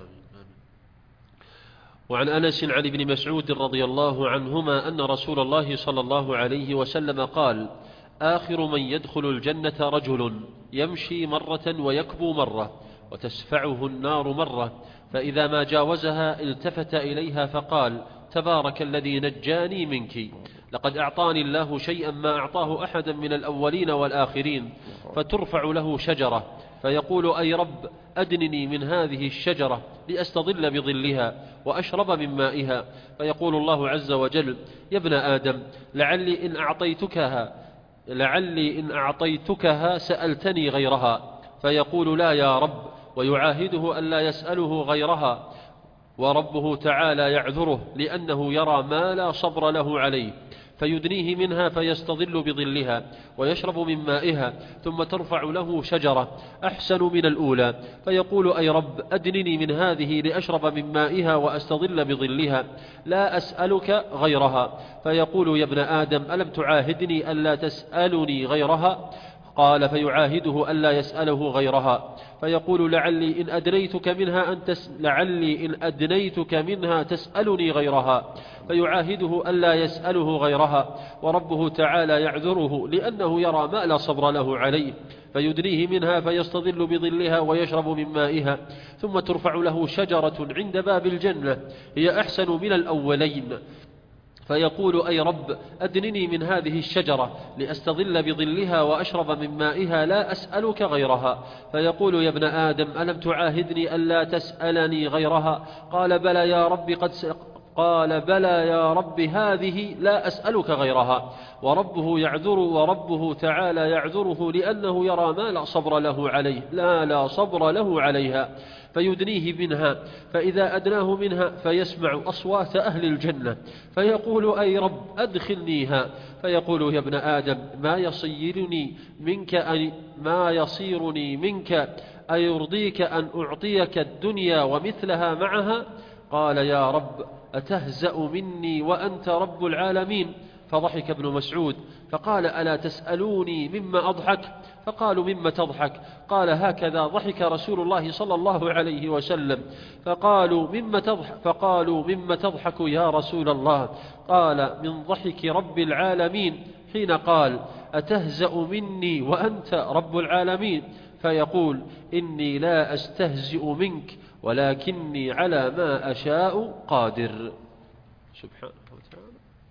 وعن أنس عن ابن مسعود رضي الله عنهما أن رسول الله صلى الله عليه وسلم قال: آخر من يدخل الجنة رجل يمشي مرة ويكبو مرة وتسفعه النار مرة، فإذا ما جاوزها التفت إليها فقال: تبارك الذي نجاني منك، لقد أعطاني الله شيئا ما أعطاه أحدا من الأولين والآخرين. فترفع له شجرة فيقول: أي رب أدنني من هذه الشجرة لأستظل بظلها وأشرب من مائها. فيقول الله عز وجل: يا ابن آدم لعلي إن أعطيتكها لعلي إن أعطيتكها سألتني غيرها. فيقول: لا يا رب، ويعاهده ألا يسأله غيرها، وربه تعالى يعذره لأنه يرى ما لا صبر له عليه، فيدنيه منها فيستظل بظلها ويشرب من مائها. ثم ترفع له شجرة أحسن من الأولى فيقول: أي رب أدنني من هذه لأشرب من مائها وأستظل بظلها، لا أسألك غيرها. فيقول: يا ابن آدم ألم تعاهدني ألا تسألني غيرها؟ قال: فيعاهده ألا يسأله غيرها. فيقول: لعلي إن أدنيتك منها أن تس... لعلي إن أدنيتك منها تسألني غيرها. فيعاهده ألا يسأله غيرها، وربه تعالى يعذره لأنه يرى ما لا صبر له عليه، فيدنيه منها فيستظل بظلها ويشرب من مائها. ثم ترفع له شجرة عند باب الجنة هي أحسن من الأولين فيقول أي رب أدنني من هذه الشجرة لأستظل بظلها وأشرب من مائها لا أسألك غيرها. فيقول يا ابن آدم ألم تعاهدني ألا تسألني غيرها؟ قال بلى يا رب قد قال بلى يا رب هذه لا أسألك غيرها. وربه يعذر وربه تعالى يعذره لأنه يرى ما لا صبر له عليه لا لا صبر له عليها، فيدنيه منها. فإذا أدناه منها فيسمع أصوات أهل الجنة فيقول أي رب أدخلنيها. فيقول يا ابن آدم ما يصيرني منك أن ما يصيرني منك أيرضيك أن أعطيك الدنيا ومثلها معها؟ قال يا رب أتهزأ مني وأنت رب العالمين؟ فضحك ابن مسعود فقال ألا تسألوني مما أضحك؟ فقالوا مما تضحك؟ قال هكذا ضحك رسول الله صلى الله عليه وسلم. فقالوا مما تضحك فقالوا مما تضحك يا رسول الله؟ قال من ضحك رب العالمين حين قال أتهزأ مني وأنت رب العالمين؟ فيقول إني لا أستهزئ منك ولكني على ما أشاء قادر. سبحانه وتعالى.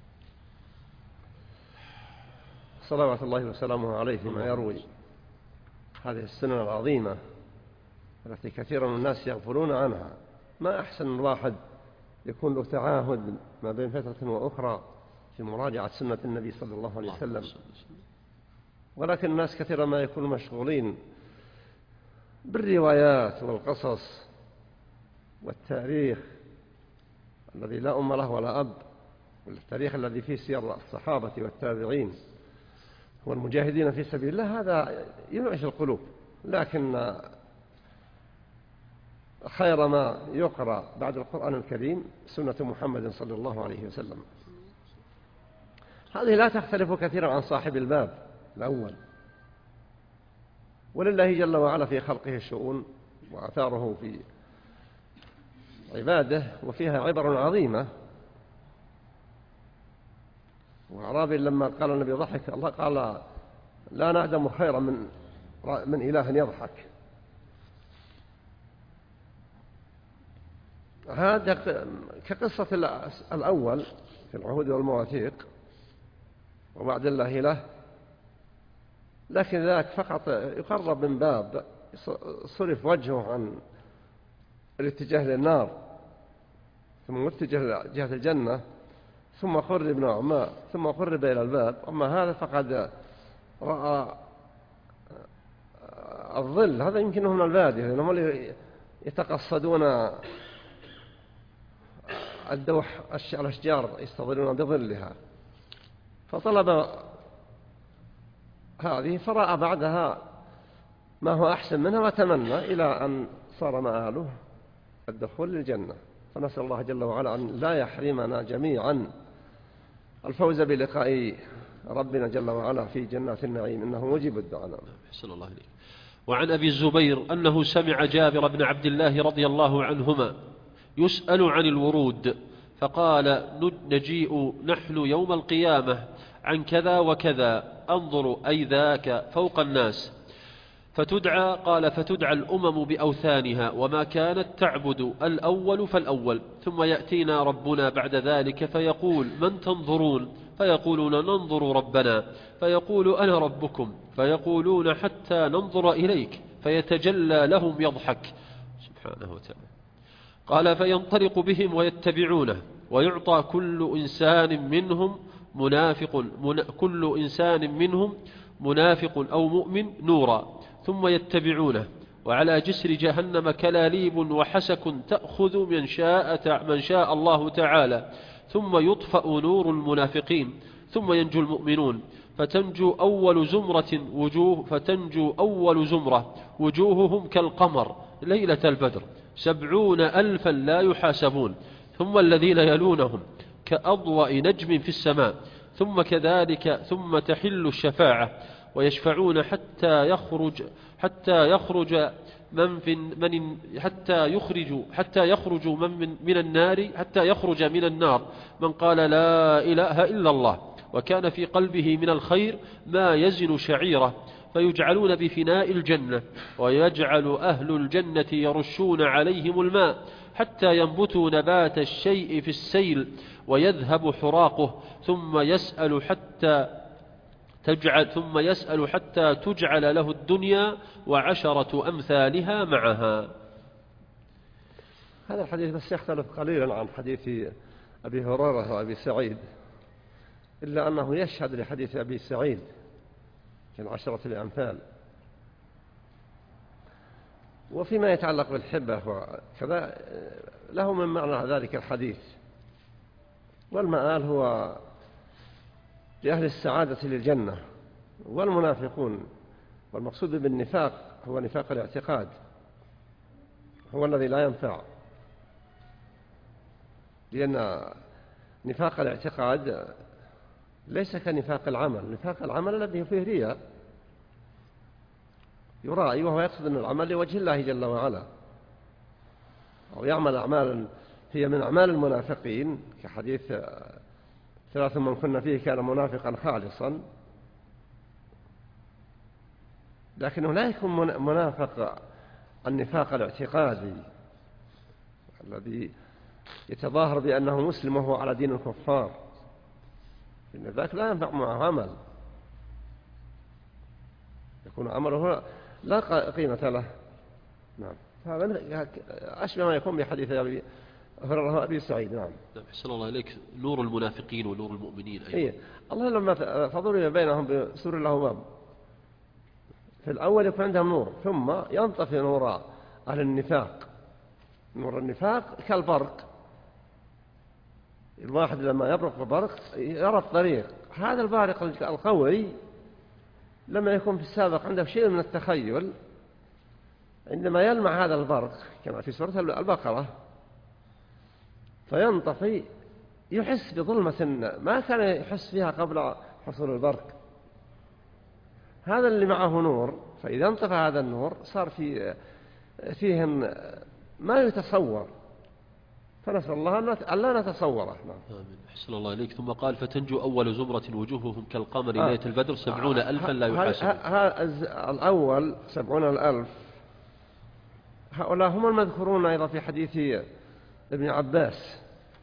صلوات الله وسلامه عليه فيما يروي هذه السنة العظيمة التي كثير من الناس يغفلون عنها. ما أحسن الواحد يكون له تعاهد ما بين فترة وأخرى في مراجعة سنة النبي صلى الله عليه وسلم، ولكن الناس كثيرا ما يكونوا مشغولين بالروايات والقصص والتاريخ الذي لا أم له ولا أب، والتاريخ الذي فيه سير الصحابة والتابعين والمجاهدين في سبيل الله. هذا ينعش القلوب، لكن خير ما يقرأ بعد القرآن الكريم سنة محمد صلى الله عليه وسلم. هذه لا تختلف كثيرا عن صاحب الباب الأول، ولله جل وعلا في خلقه الشؤون وآثاره في عباده، وفيها عبر عظيمة. وأعرابي لما قال النبي ضحك الله قال لا نعدم خيرا من من إله يضحك. هذا كقصة الأول في العهود والمواثيق ووعد الله له، لكن ذاك فقط يقرب من باب صرف وجهه عن الاتجاه للنار ثم اتجه جهة الجنة ثم قرب نوعا ما ثم قرب إلى الباب. أما هذا فقد رأى الظل، هذا يمكنه من البادية لأنهم يتقصدون الدوح الأشجار يستظلون بظلها، فطلب هذه فرأى بعدها ما هو أحسن منها وتمنى إلى أن صار مآله الدخول للجنة. فنسأل الله جل وعلا أن لا يحرمنا جميعا الفوز بلقاء ربنا جل وعلا في جنات النعيم، إنه مجيب الدعاء. أحسن الله إليك. وعن أبي الزبير أنه سمع جابر بن عبد الله رضي الله عنهما يسأل عن الورود فقال نجيء نحن يوم القيامة عن كذا وكذا انظر أي ذاك فوق الناس فتدعى قال فتدعى الأمم بأوثانها وما كانت تعبد الأول فالأول، ثم يأتينا ربنا بعد ذلك فيقول من تنظرون؟ فيقولون ننظر ربنا، فيقول أنا ربكم، فيقولون حتى ننظر إليك، فيتجلى لهم يضحك سبحانه وتعالى. قال فينطلق بهم ويتبعونه ويعطى كل إنسان منهم منافق من كل إنسان منهم منافق أو مؤمن نورا ثم يتبعونه، وعلى جسر جهنم كلاليب وحسك تأخذ من شاء, من شاء الله تعالى، ثم يطفأ نور المنافقين ثم ينجو المؤمنون فتنجو أول زمرة وجوه فتنجو أول زمرة وجوههم كالقمر ليلة البدر سبعون ألفا لا يحاسبون، ثم الذين يلونهم كأضواء نجم في السماء، ثم كذلك ثم تحل الشفاعة ويشفعون حتى يخرج حتى يخرج من في من حتى يخرج حتى يخرج من, من من النار حتى يخرج من النار من قال لا إله إلا الله وكان في قلبه من الخير ما يزن شعيرة، فيجعلون بفناء الجنة ويجعل أهل الجنة يرشون عليهم الماء حتى ينبتوا نبات الشيء في السيل ويذهب حراقه ثم يسأل حتى تجعل ثم يسأل حتى تجعل له الدنيا وعشرة أمثالها معها. هذا الحديث بس يختلف قليلا عن حديث أبي هريرة وأبي سعيد، إلا أنه يشهد لحديث أبي سعيد من عشرة الأمثال. وفيما يتعلق بالحبة وكذا له من معنى ذلك الحديث، والمآل هو لأهل السعادة للجنة. والمنافقون، والمقصود بالنفاق هو نفاق الاعتقاد، هو الذي لا ينفع، لأن نفاق الاعتقاد ليس كنفاق العمل. نفاق العمل الذي فيه رياء، يرائي وهو يقصد أن العمل لوجه الله جل وعلا، أو يعمل أعمالا هي من أعمال المنافقين، كحديث ثلاث من كنا فيه كان منافقا خالصا. لكنه لا يكون منافق النفاق الاعتقادي الذي يتظاهر بأنه مسلم وهو على دين الكفار، إن ذاك لا ينفع معه عمل، يكون عمله لا قيمة له. نعم، هذا أشبه ما يكون بحديث أبي هريرة وأبي سعيد. نعم. أحسن الله إليك. نور المنافقين ونور المؤمنين أيضا. إيه، الله لما فضل بينهم بسور له باب، في الأول يكون عندهم نور، ثم ينطفئ نور أهل النفاق. نور النفاق كالبرق، الواحد لما يبرق ببرق يرى الطريق. هذا البارق القوي لما يكون في السابق عنده شيء من التخيل، عندما يلمع هذا البرق كما في سورة البقرة فينطفي، يحس بظلمة ما كان يحس فيها قبل حصول البرق. هذا اللي معه نور، فإذا انطفى هذا النور صار في فيهم ما يتصور، فنسأل الله أن لا نتصوره. آمين. أحسن الله إليك. ثم قال فتنجو أول زمرة وجوههم كالقمر ليلة البدر سبعون ألفا لا يحاسب. الأول سبعون الألف، هؤلاء هم المذكورون أيضا في حديث ابن عباس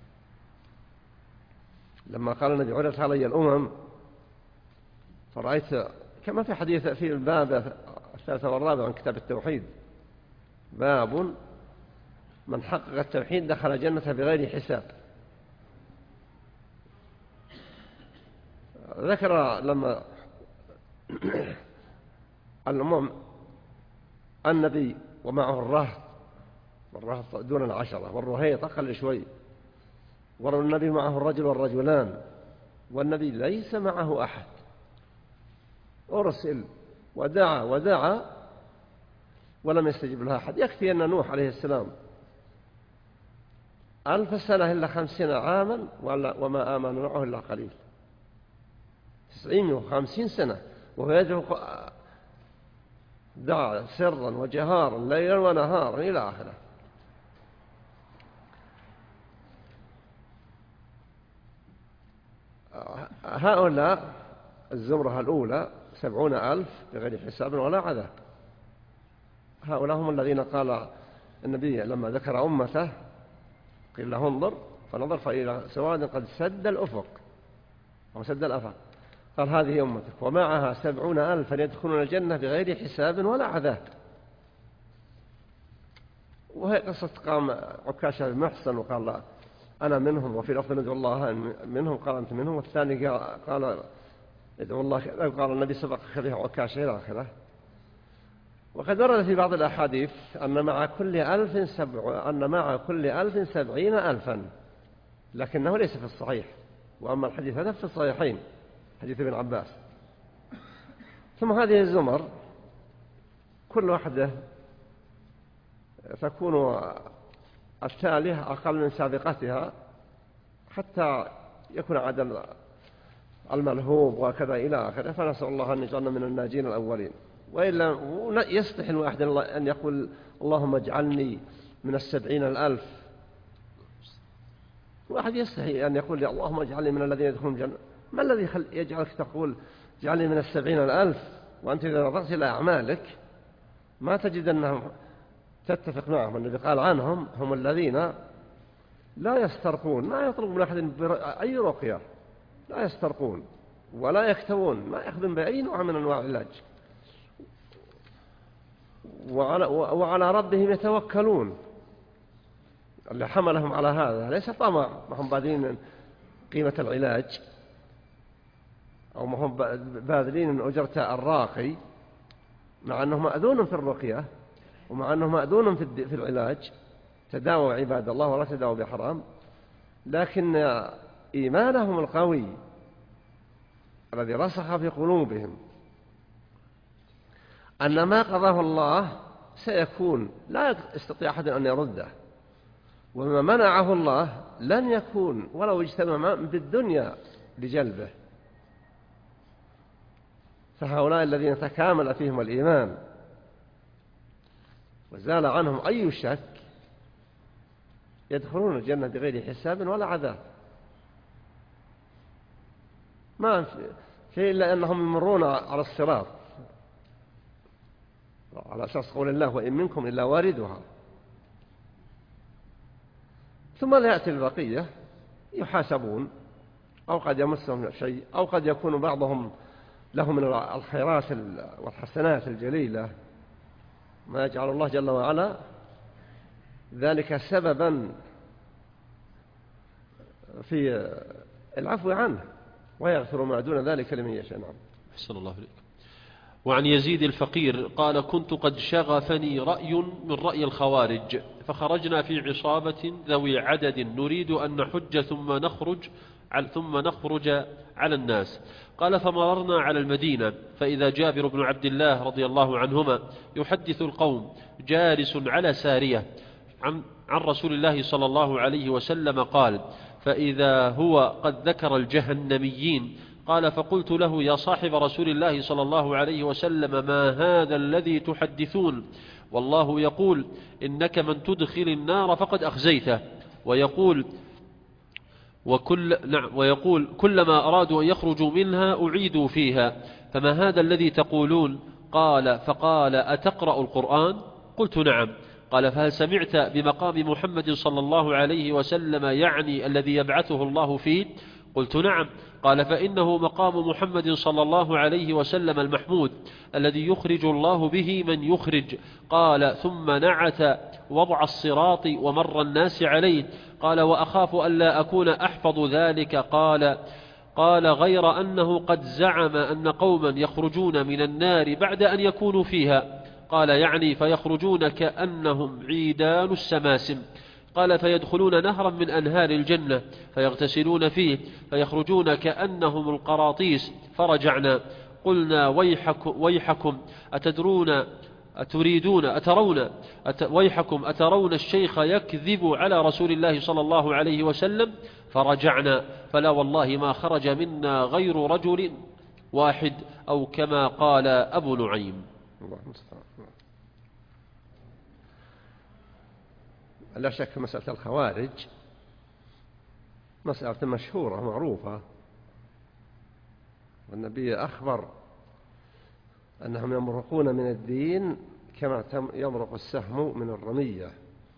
لما قال النبي عرضت علي الأمم فرأيت، كما في حديث في الباب الثالث والرابع من كتاب التوحيد، باب من حقق التوحيد دخل الجنة بغير حساب. ذكر لما الأمم النبي ومعه الرهط، والرهط دون العشرة، والرهيط أقل شوي، والنبي معه الرجل والرجلان، والنبي ليس معه أحد، أرسل ودعا ودعا ولم يستجب لها أحد. يكفي أن نوح عليه السلام ألف سنة إلا خمسين عاما وما آمن معه إلا قليل، تسعين وخمسين سنة وهو يدعو، دعا سرا وجهارا ليلا ونهارا إلى آخره. هؤلاء الزمرة الأولى سبعون ألف بغير حساب ولا عذاب. هؤلاء هم الذين قال النبي لما ذكر أمته قيل له انظر فنظر فإلى سواد قد سد الأفق أو سد الأفق، قال هذه أمتك ومعها سبعون ألفا يدخلون الجنة بغير حساب ولا عذاب. وهي قصة قام عكاشة المحسن وقال لا أنا منهم، وفي لفظ ندعو الله منهم قال أنت منهم، والثاني قال ادعو الله قال النبي سبق خليه عكاشة إلى آخره. وقد ورد في بعض الأحاديث أن مع كل ألف سبع أن مع كل ألف سبعين ألفا، لكنه ليس في الصحيح. وأما الحديث هذا في الصحيحين حديث ابن عباس. ثم هذه الزمر كل واحدة تكون التالية أقل من سابقتها حتى يكون عدد الملهوب وكذا إلى آخره. فنسأل الله أن يجعلنا من الناجين الأولين، وإلا يستحي الواحد أن يقول اللهم اجعلني من السبعين الألف. واحد يستحي أن يقول اللهم اجعلني من الذين يدخلون الجنة. ما الذي يجعلك تقول اجعلني من السبعين الألف وأنت إذا نظرت إلى أعمالك ما تجد أنهم تتفق معهم. النبي قال عنهم هم الذين لا يسترقون، ما يطلب من أحد أي رقية، لا يسترقون ولا يكتوون، ما يأخذون بأي نوع من أنواع العلاج، وعلى, وعلى ربهم يتوكلون. اللي حملهم على هذا ليس طمع، ما هم باذلين قيمة العلاج، أو ما هم باذلين من أجرة الراقي، مع أنهم مأذون في الرقية ومع أنهم مأذون في العلاج. تداووا عباد الله ولا تداووا بحرام، لكن إيمانهم القوي الذي رسخ في قلوبهم أن ما قضاه الله سيكون، لا يستطيع أحد أن يرده، وما منعه الله لن يكون ولو اجتمع بالدنيا لجلبه. فهؤلاء الذين تكامل فيهم الإيمان وزال عنهم أي شك يدخلون الجنة بغير حساب ولا عذاب، ما في إلا أنهم يمرون على الصراط على أساس قول الله وإن منكم إلا واردها، ثم لا يأتي البقية يحاسبون، أو قد يمسهم شيء، أو قد يكون بعضهم له من الخيرات والحسنات الجليلة ما يجعل الله جل وعلا ذلك سببا في العفو عنه ويغفر ما دون ذلك لمن يشاء. نعم. أحسن الله إليك. وعن يزيد الفقير قال كنت قد شغفني رأي من رأي الخوارج، فخرجنا في عصابة ذوي عدد نريد أن نحج ثم نخرج ثم نخرج على الناس. قال فمررنا على المدينة فإذا جابر بن عبد الله رضي الله عنهما يحدث القوم جالس على سارية عن, عن رسول الله صلى الله عليه وسلم قال فإذا هو قد ذكر الجهنميين. قال فقلت له يا صاحب رسول الله صلى الله عليه وسلم ما هذا الذي تحدثون؟ والله يقول إنك من تدخل النار فقد أخزيته، ويقول وكل نعم ويقول كلما أرادوا أن يخرجوا منها أعيدوا فيها، فما هذا الذي تقولون؟ قال فقال أتقرأ القرآن؟ قلت نعم. قال فهل سمعت بمقام محمد صلى الله عليه وسلم يعني الذي يبعثه الله فيه؟ قلت نعم. قال فإنه مقام محمد صلى الله عليه وسلم المحمود الذي يخرج الله به من يخرج. قال ثم نعت وضع الصراط ومر الناس عليه. قال وأخاف ألا أكون أحفظ ذلك. قال قال غير أنه قد زعم أن قوما يخرجون من النار بعد أن يكونوا فيها. قال يعني فيخرجون كأنهم عيدان السماسم. قال فيدخلون نهرا من أنهار الجنة فيغتسلون فيه فيخرجون كأنهم القراطيس. فرجعنا قلنا ويحكم, ويحكم أتدرون أتريدون أترون أت ويحكم أترون الشيخ يكذب على رسول الله صلى الله عليه وسلم؟ فرجعنا فلا والله ما خرج منا غير رجل واحد أو كما قال أبو نعيم. لا شك مسألة الخوارج مسألة مشهورة معروفة، والنبي أخبر أنهم يمرقون من الدين كما يمرق السهم من الرمية.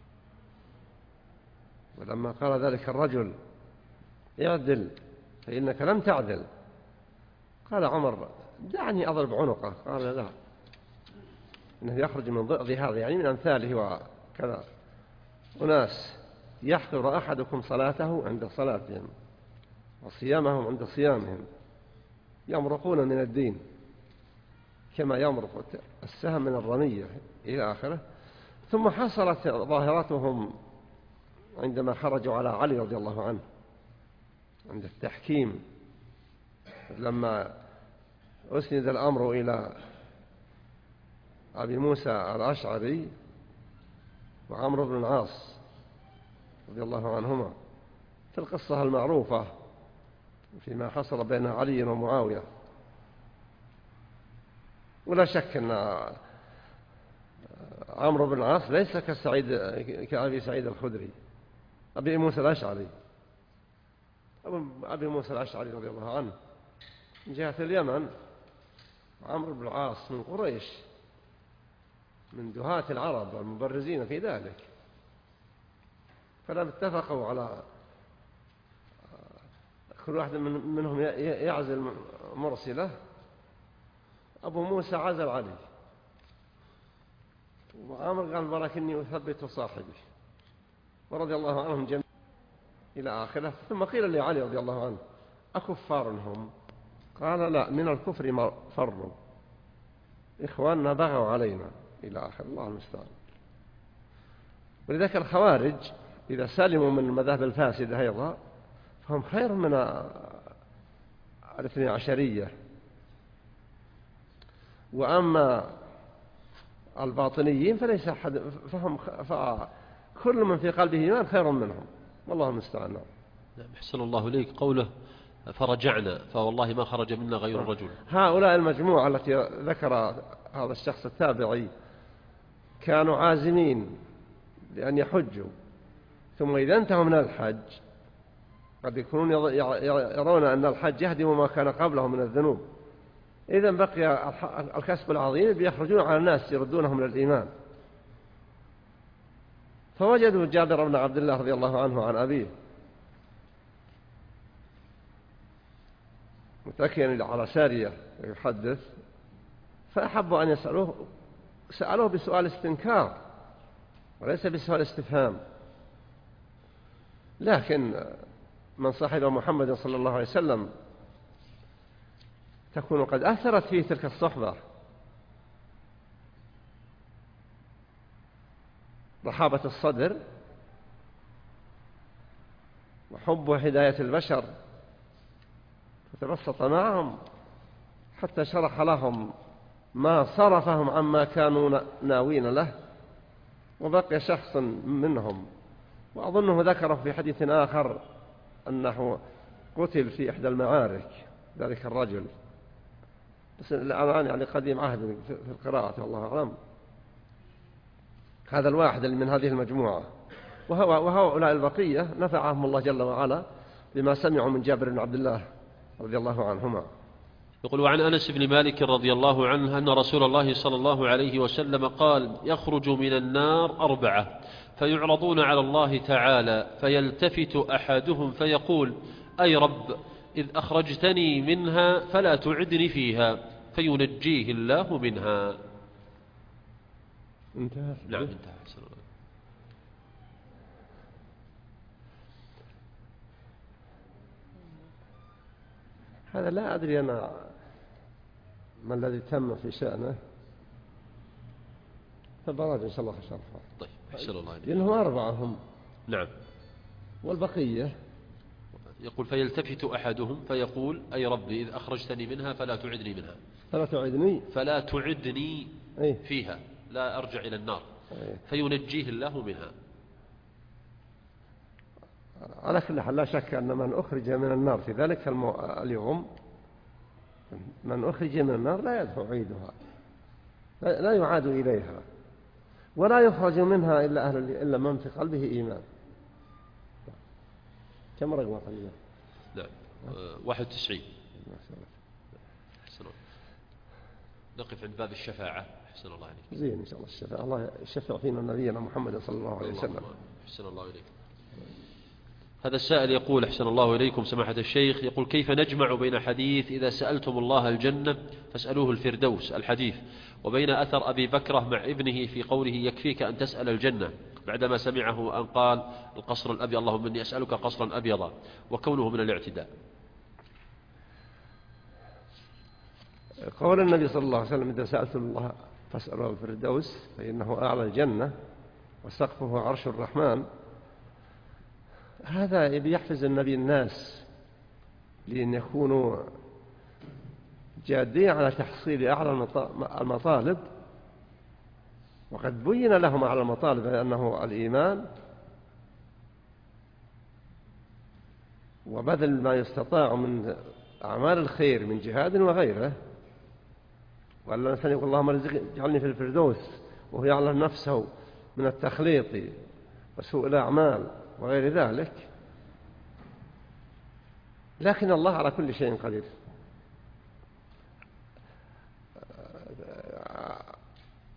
ولما قال ذلك الرجل اعدل فإنك لم تعدل، قال عمر دعني أضرب عنقه. قال لا، إنه يخرج من ضئض هذا، يعني من أمثاله وكذا أناس يحقر أحدكم صلاته عند صلاتهم وصيامهم عند صيامهم، يمرقون من الدين كما يمرق السهم من الرمية إلى آخره. ثم حصلت ظاهرتهم عندما خرجوا على علي رضي الله عنه عند التحكيم، لما أسند الأمر إلى أبي موسى الأشعري وعمرو بن العاص رضي الله عنهما في القصة المعروفة فيما حصل بين علي ومعاوية. ولا شك أن عمرو بن العاص ليس كسعيد كأبي سعيد الخدري، أبي موسى الأشعري أبي موسى الأشعري رضي الله عنه من جهة اليمن، عمرو بن العاص من قريش، من دهاة العرب والمبرزين في ذلك، فلما اتفقوا على كل واحد منهم يعزل مرسلة، أبو موسى عزل علي، وعامر قال ولكني أثبت صاحبي، ورضي الله عنهم جميعا إلى آخره. ثم قيل لعلي رضي الله عنه أكفار هم؟ قال لا، من الكفر فروا، إخواننا بغوا علينا إلى آخر. الله المستعان. ولذلك الخوارج إذا سلموا من المذاهب الفاسدة أيضا فهم خير من الاثني عشرية. وأما الباطنيين فليس أحد، فهم فكل من في قلبه إيمان خير منهم، والله المستعان. نعم، أحسن الله إليك. قوله فرجعنا فوالله ما خرج منا غير الرجل. هؤلاء المجموعة التي ذكر هذا الشخص التابعي كانوا عازمين لأن يحجوا، ثم إذا انتهوا من الحج قد يكونون يرون أن الحج يهدم ما كان قبله من الذنوب، إذا بقي الكسب العظيم بيخرجون على الناس يردونهم إلى الإيمان. فوجدوا جابر بن عبد الله رضي الله عنه عن أبيه متكئا على سارية يحدث، فأحبوا أن يسألوه، سألوه بسؤال استنكار وليس بسؤال استفهام. لكن من صاحب محمد صلى الله عليه وسلم تكون قد أثرت فيه تلك الصحبة رحابة الصدر وحب هداية البشر، فتبسط معهم حتى شرح لهم ما صرفهم عما كانوا ناوين له، وبقي شخص منهم وأظنه ذكره في حديث آخر أنه قتل في إحدى المعارك ذلك الرجل، بس الآن يعني قديم عهد في القراءة والله أعلم. هذا الواحد من هذه المجموعة، وهؤلاء البقية نفعهم الله جل وعلا بما سمعوا من جابر بن عبد الله رضي الله عنهما. يقول وعن أنس بن مالك رضي الله عنه أن رسول الله صلى الله عليه وسلم قال يخرج من النار أربعة فيعرضون على الله تعالى فيلتفت أحدهم فيقول أي رب إذ أخرجتني منها فلا تعدني فيها فينجيه الله منها. انتهى. نعم انتهى. هذا لا أدري أنا ما الذي تم في شأنه، فبراجع إن شاء الله شرفه. طيب أحسن الله عليك. لأنهم أربعة هم. نعم. والبقية يقول فيلتفت أحدهم فيقول أي ربي إذ أخرجتني منها فلا تعدني منها. فلا تعدني فلا تعدني أيه؟ فيها، لا أرجع إلى النار. أيه؟ فينجيه الله منها. على كل حال لا شك أن من أخرج من النار في ذلك اليوم، من أخرج من النار لا يدفع عيدها، لا يعاد إليها، ولا يخرج منها إلا أهل إلا من في قلبه إيمان. كم رقم قليلا؟ نعم واحد وتسعين. نقف عند باب الشفاعة. أحسن الله عليك. زين إن شاء الله الشفاعة، الله يشفع فينا نبينا محمد صلى الله عليه وسلم. أحسن الله إليك. هذا السائل يقول أحسن الله إليكم سماحة الشيخ، يقول كيف نجمع بين حديث إذا سألتم الله الجنة فاسألوه الفردوس الحديث، وبين أثر أبي بكرة مع ابنه في قوله يكفيك أن تسأل الجنة بعدما سمعه أن قال القصر الأبيض اللهم إني أسألك قصرا أبيضا، وكونه من الاعتداء. قول النبي صلى الله عليه وسلم إذا سألتم الله فاسألوه الفردوس فإنه أعلى الجنة وسقفه عرش الرحمن، هذا يحفز النبي الناس لأن يكونوا جادين على تحصيل أعلى المطالب، وقد بين لهم أعلى المطالب أنه الإيمان وبذل ما يستطاع من أعمال الخير من جهاد وغيره. وأن الإنسان يقول اللهم اجعلني في الفردوس وهو يعلم نفسه من التخليط وسوء الأعمال وغير ذلك، لكن الله على كل شيء قدير.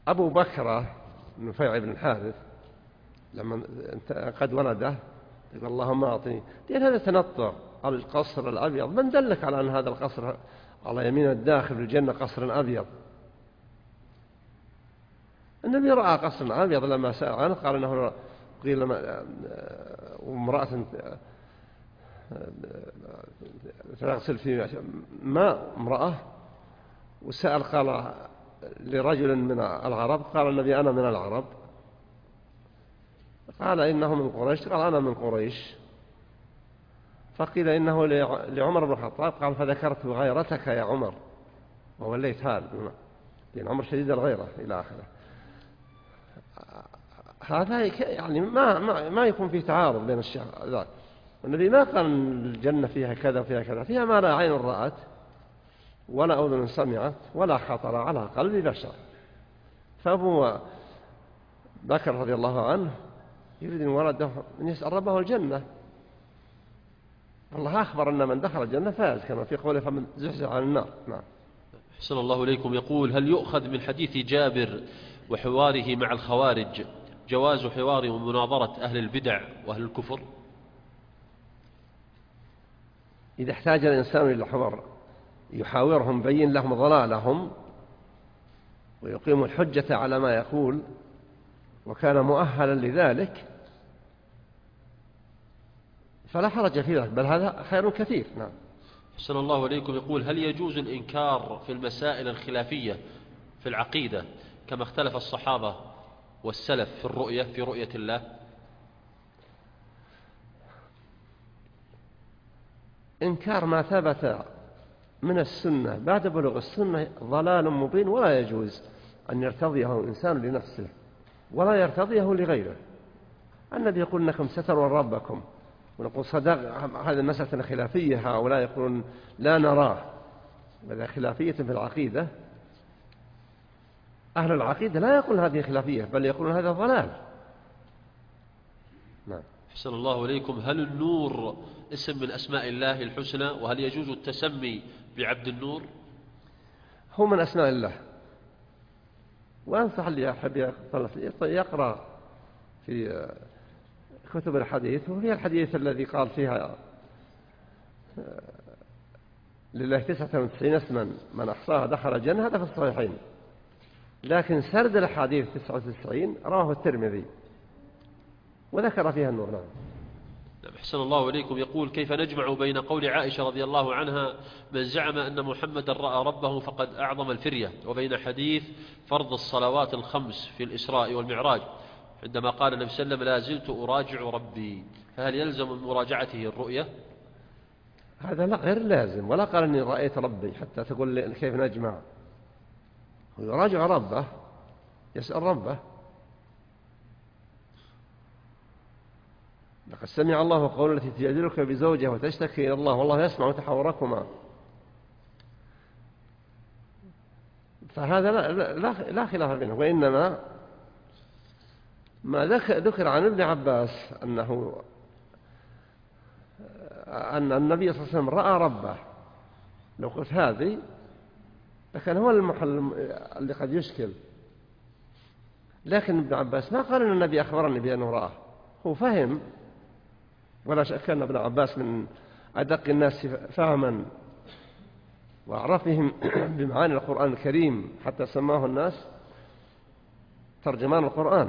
أبو بكر نفيع بن الحارث لما قد ولده يقول اللهم أعطني، لأن هذا تنطع على القصر الأبيض. من دلك على أن هذا القصر على يمين الداخل في الجنة قصر أبيض؟ النبي رأى قصر أبيض لما سأل عنه قال إنه قيل وامرأة تغسل في ماء امرأة، وسأل قال لرجل من العرب، قال النبي أنا من العرب، قال إنه من قريش، قال أنا من قريش، فقيل إنه لعمر بن الخطاب، قال فذكرت غيرتك يا عمر ووليت هذا، لأن عمر شديد الغيرة إلى آخره. هذا يعني ما ما ما يكون فيه تعارض بين الشيء ذاك. النبي ما قال الجنة فيها كذا وفيها كذا، فيها ما لا عين رأت ولا أذن سمعت ولا خطر على قلب بشر. فأبو بكر رضي الله عنه يريد أن ولده أن يسأل ربه الجنة. الله أخبر أن من دخل الجنة فاز، كما في قوله فمن زحزح عن النار. نعم. أحسن الله إليكم. يقول هل يؤخذ من حديث جابر وحواره مع الخوارج جواز حوار ومناظرة أهل البدع وأهل الكفر؟ إذا احتاج الإنسان إلى حوار يحاورهم بين لهم ضلالهم ويقيم الحجة على ما يقول وكان مؤهلا لذلك فلا حرج في ذلك، بل هذا خير كثير. نعم. أحسن الله إليكم. يقول هل يجوز الإنكار في المسائل الخلافية في العقيدة كما اختلف الصحابة والسلف في الرؤية في رؤية الله؟ إنكار ما ثبت من السنة بعد بلوغ السنة ضلال مبين، ولا يجوز أن يرتضيه الإنسان لنفسه ولا يرتضيه لغيره. النبي يقول أنكم سترون ربكم، ونقول صدق. هذه مسألة خلافية، هؤلاء يقولون لا نراه، بل خلافية في العقيدة. أهل العقيدة لا يقول هذه خلافية، بل يقولون هذا ضلال. نعم. أحسن الله إليكم. هل النور اسم من أسماء الله الحسنى، وهل يجوز التسمي بعبد النور؟ هو من أسماء الله، وأنصح اللي يحب يقرأ في كتب الحديث، وهي الحديث الذي قال فيها لله تسعة وتسعين اسما من أحصاها دخل الجنة، هذا في الصحيحين. لكن سرد الحديث تسعة وتسعين رواه الترمذي وذكر فيها النور. نعم. أحسن الله إليكم. يقول كيف نجمع بين قول عائشة رضي الله عنها من زعم أن محمدا رأى ربه فقد أعظم الفرية، وبين حديث فرض الصلوات الخمس في الإسراء والمعراج عندما قال النبي صلى الله عليه وسلم لا زلت أراجع ربي، فهل يلزم من مراجعته الرؤية؟ هذا لا، غير لازم، ولا قال إني رأيت ربي حتى تقول لي كيف نجمع. هو يراجع ربه، يسأل ربه. لقد سمع الله قول التي تجادلك بزوجها وتشتكي إلى الله والله يسمع تحاوركما. فهذا لا, لا, لا خلاف بينه. وإنما ما ذكر عن ابن عباس أنه أن النبي صلى الله عليه وسلم رأى ربه، لو قلت هذه لكن هو المحل اللي قد يشكل. لكن ابن عباس ما قال أن النبي أخبرني بأنه رأى، هو فهم. ولا شك أن ابن عباس من أدق الناس فهما وأعرفهم بمعاني القرآن الكريم، حتى سماه الناس ترجمان القرآن.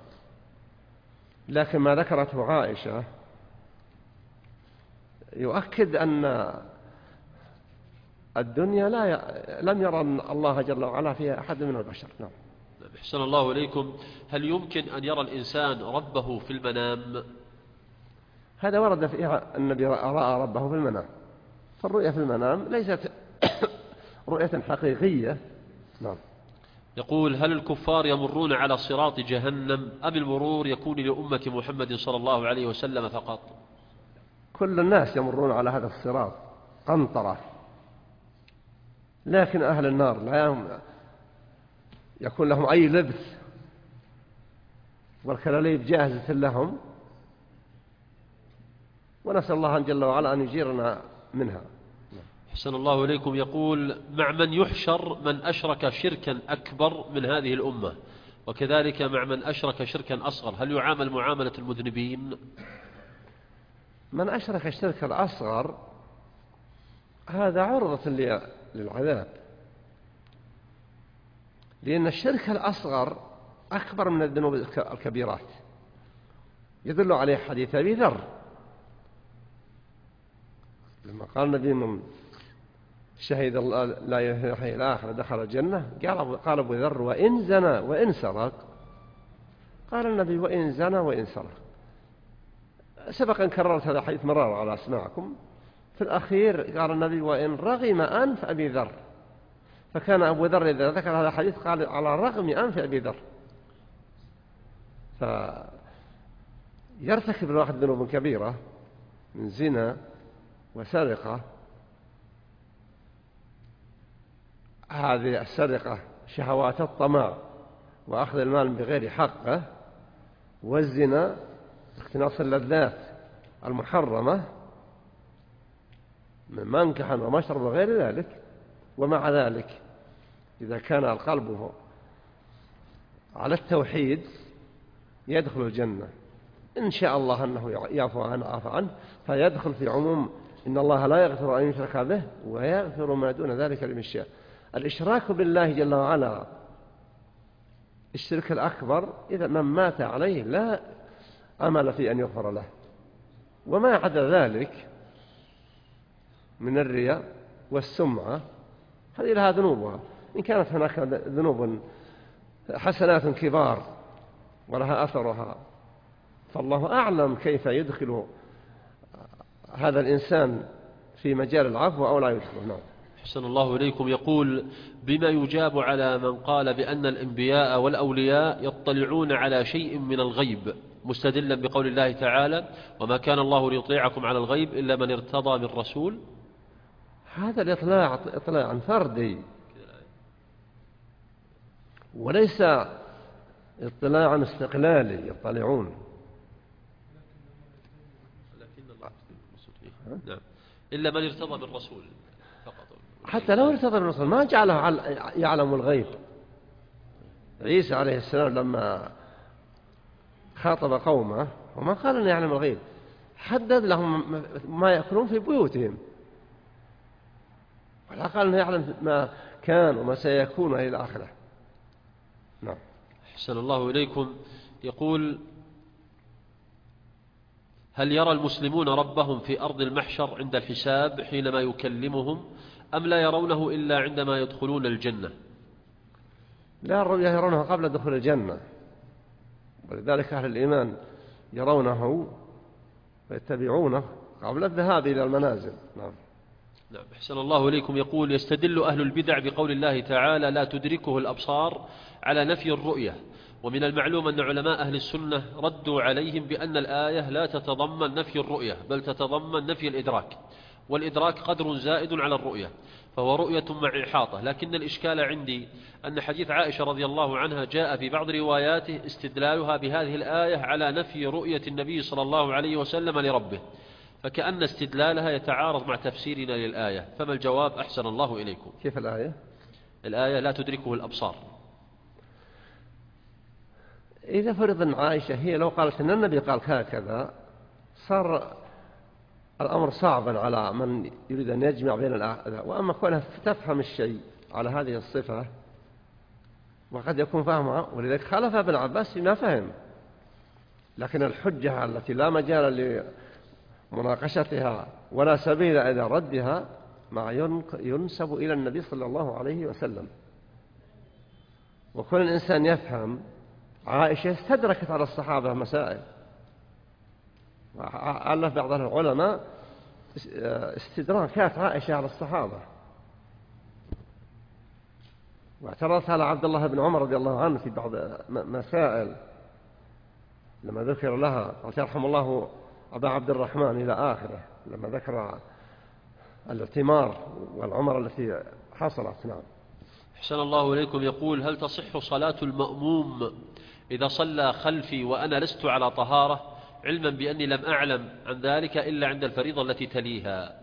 لكن ما ذكرته عائشة يؤكد أن الدنيا لا ي... لم يرى الله جل وعلا فيها أحد من البشر. نعم. أحسن الله إليكم. هل يمكن أن يرى الإنسان ربه في المنام؟ هذا ورد فيها النبي رأى ربه في المنام، فالرؤية في المنام ليست رؤية حقيقية. نعم. يقول هل الكفار يمرون على صراط جهنم أم المرور يكون لأمة محمد صلى الله عليه وسلم فقط؟ كل الناس يمرون على هذا الصراط قنطرة، لكن أهل النار لا يكون لهم أي لبس والكلاليب جاهزة لهم، ونسأل الله جل وعلا أن يجيرنا منها. حسن الله إليكم. يقول مع من يحشر من أشرك شركا أكبر من هذه الأمة وكذلك مع من أشرك شركا أصغر، هل يعامل معاملة المذنبين؟ من أشرك الشرك الأصغر هذا عرضة للعذاب، لأن الشرك الأصغر أكبر من الذنوب الكبيرات، يدل عليه حديث أبي ذر لما قال النبي من شهد الله لا إله إلا الآخرة دخل الجنة، قال أبو ذر وإن زنى وإن سرق، قال النبي وإن زنى وإن سرق. سبق أن كررت هذا الحديث مرارا على أسماعكم. في الأخير قال النبي وإن رغم أنف أبي ذر، فكان أبو ذر إذا ذكر هذا الحديث قال على رغم أنف أبي ذر. فيرتكب الواحد ذنوب كبيرة من زنا وسرقة. هذه السرقة شهوات الطمع وأخذ المال بغير حقه، والزنا اقتناص اللذات المحرمة من منكح ومشرب وغير ذلك. ومع ذلك إذا كان القلب على التوحيد يدخل الجنة إن شاء الله أنه يعفو عنه عفو عنه، فيدخل في عموم إن الله لا يغفر أن يشرك به ويغفر ما دون ذلك لمن شاء. الإشراك بالله جل وعلا الشرك الأكبر إذا من مات عليه لا أمل في أن يغفر له، وما عدا ذلك من الرياء والسمعة هذه لها ذنوبها، إن كانت هناك ذنوب حسنات كبار ولها أثرها، فالله أعلم كيف يدخل هذا الإنسان في مجال العفو أو لا يدخل. نعم. أحسن الله إليكم. يقول بما يجاب على من قال بأن الأنبياء والأولياء يطلعون على شيء من الغيب، مستدلا بقول الله تعالى وما كان الله ليطلعكم على الغيب إلا من ارتضى من رسول؟ هذا الإطلاع إطلاع فردي وليس اطلاعا استقلالي يطلعون. نعم. إلا من ارتضى من رسول فقط. حتى لو ارتضى من رسول ما جعله يعلم الغيب. عيسى عليه السلام لما خاطب قومه وما قال أن يعلم الغيب، حدد لهم ما يأكلون في بيوتهم، ولا قال أنه يعلم ما كان وما سيكون إلى آخره. نعم. أحسن الله إليكم. يقول هل يرى المسلمون ربهم في أرض المحشر عند الحساب حينما يكلمهم، أم لا يرونه إلا عندما يدخلون الجنة؟ لا، الرؤيا يرونه قبل دخول الجنة، ولذلك أهل الإيمان يرونه ويتبعونه قبل الذهاب إلى المنازل. نعم. نعم. أحسن الله إليكم. يقول يستدل أهل البدع بقول الله تعالى لا تدركه الأبصار على نفي الرؤية، ومن المعلوم أن علماء أهل السنة ردوا عليهم بأن الآية لا تتضمن نفي الرؤية بل تتضمن نفي الإدراك، والإدراك قدر زائد على الرؤية فهو رؤية مع إحاطة. لكن الإشكال عندي أن حديث عائشة رضي الله عنها جاء في بعض رواياته استدلالها بهذه الآية على نفي رؤية النبي صلى الله عليه وسلم لربه، فكأن استدلالها يتعارض مع تفسيرنا للآية، فما الجواب أحسن الله إليكم؟ كيف الآية؟ الآية لا تدركه الأبصار. إذا فرض أن عائشة هي لو قالت أن النبي قال هكذا صار الأمر صعبا على من يريد أن يجمع بين الآيات، وأما كونها تفهم الشيء على هذه الصفة وقد يكون فهمها، ولذلك خالف ابن عباس فيما فهم. لكن الحجة التي لا مجال لمناقشتها ولا سبيل إلى ردها مع ينسب إلى النبي صلى الله عليه وسلم. وكل الإنسان يفهم عائشة استدركت على الصحابة مسائل، ألف بعض العلماء استدراكات عائشة على الصحابة، واعترضت على عبد الله بن عمر رضي الله عنه في بعض مسائل لما ذكر لها قالت يرحم الله أبا عبد الرحمن إلى آخره لما ذكر الاعتمار والعمر التي حصلت. نعم. أحسن الله إليكم. يقول هل تصح صلاة المأموم إذا صلى خلفي وأنا لست على طهارة، علما بأني لم أعلم عن ذلك إلا عند الفريضة التي تليها؟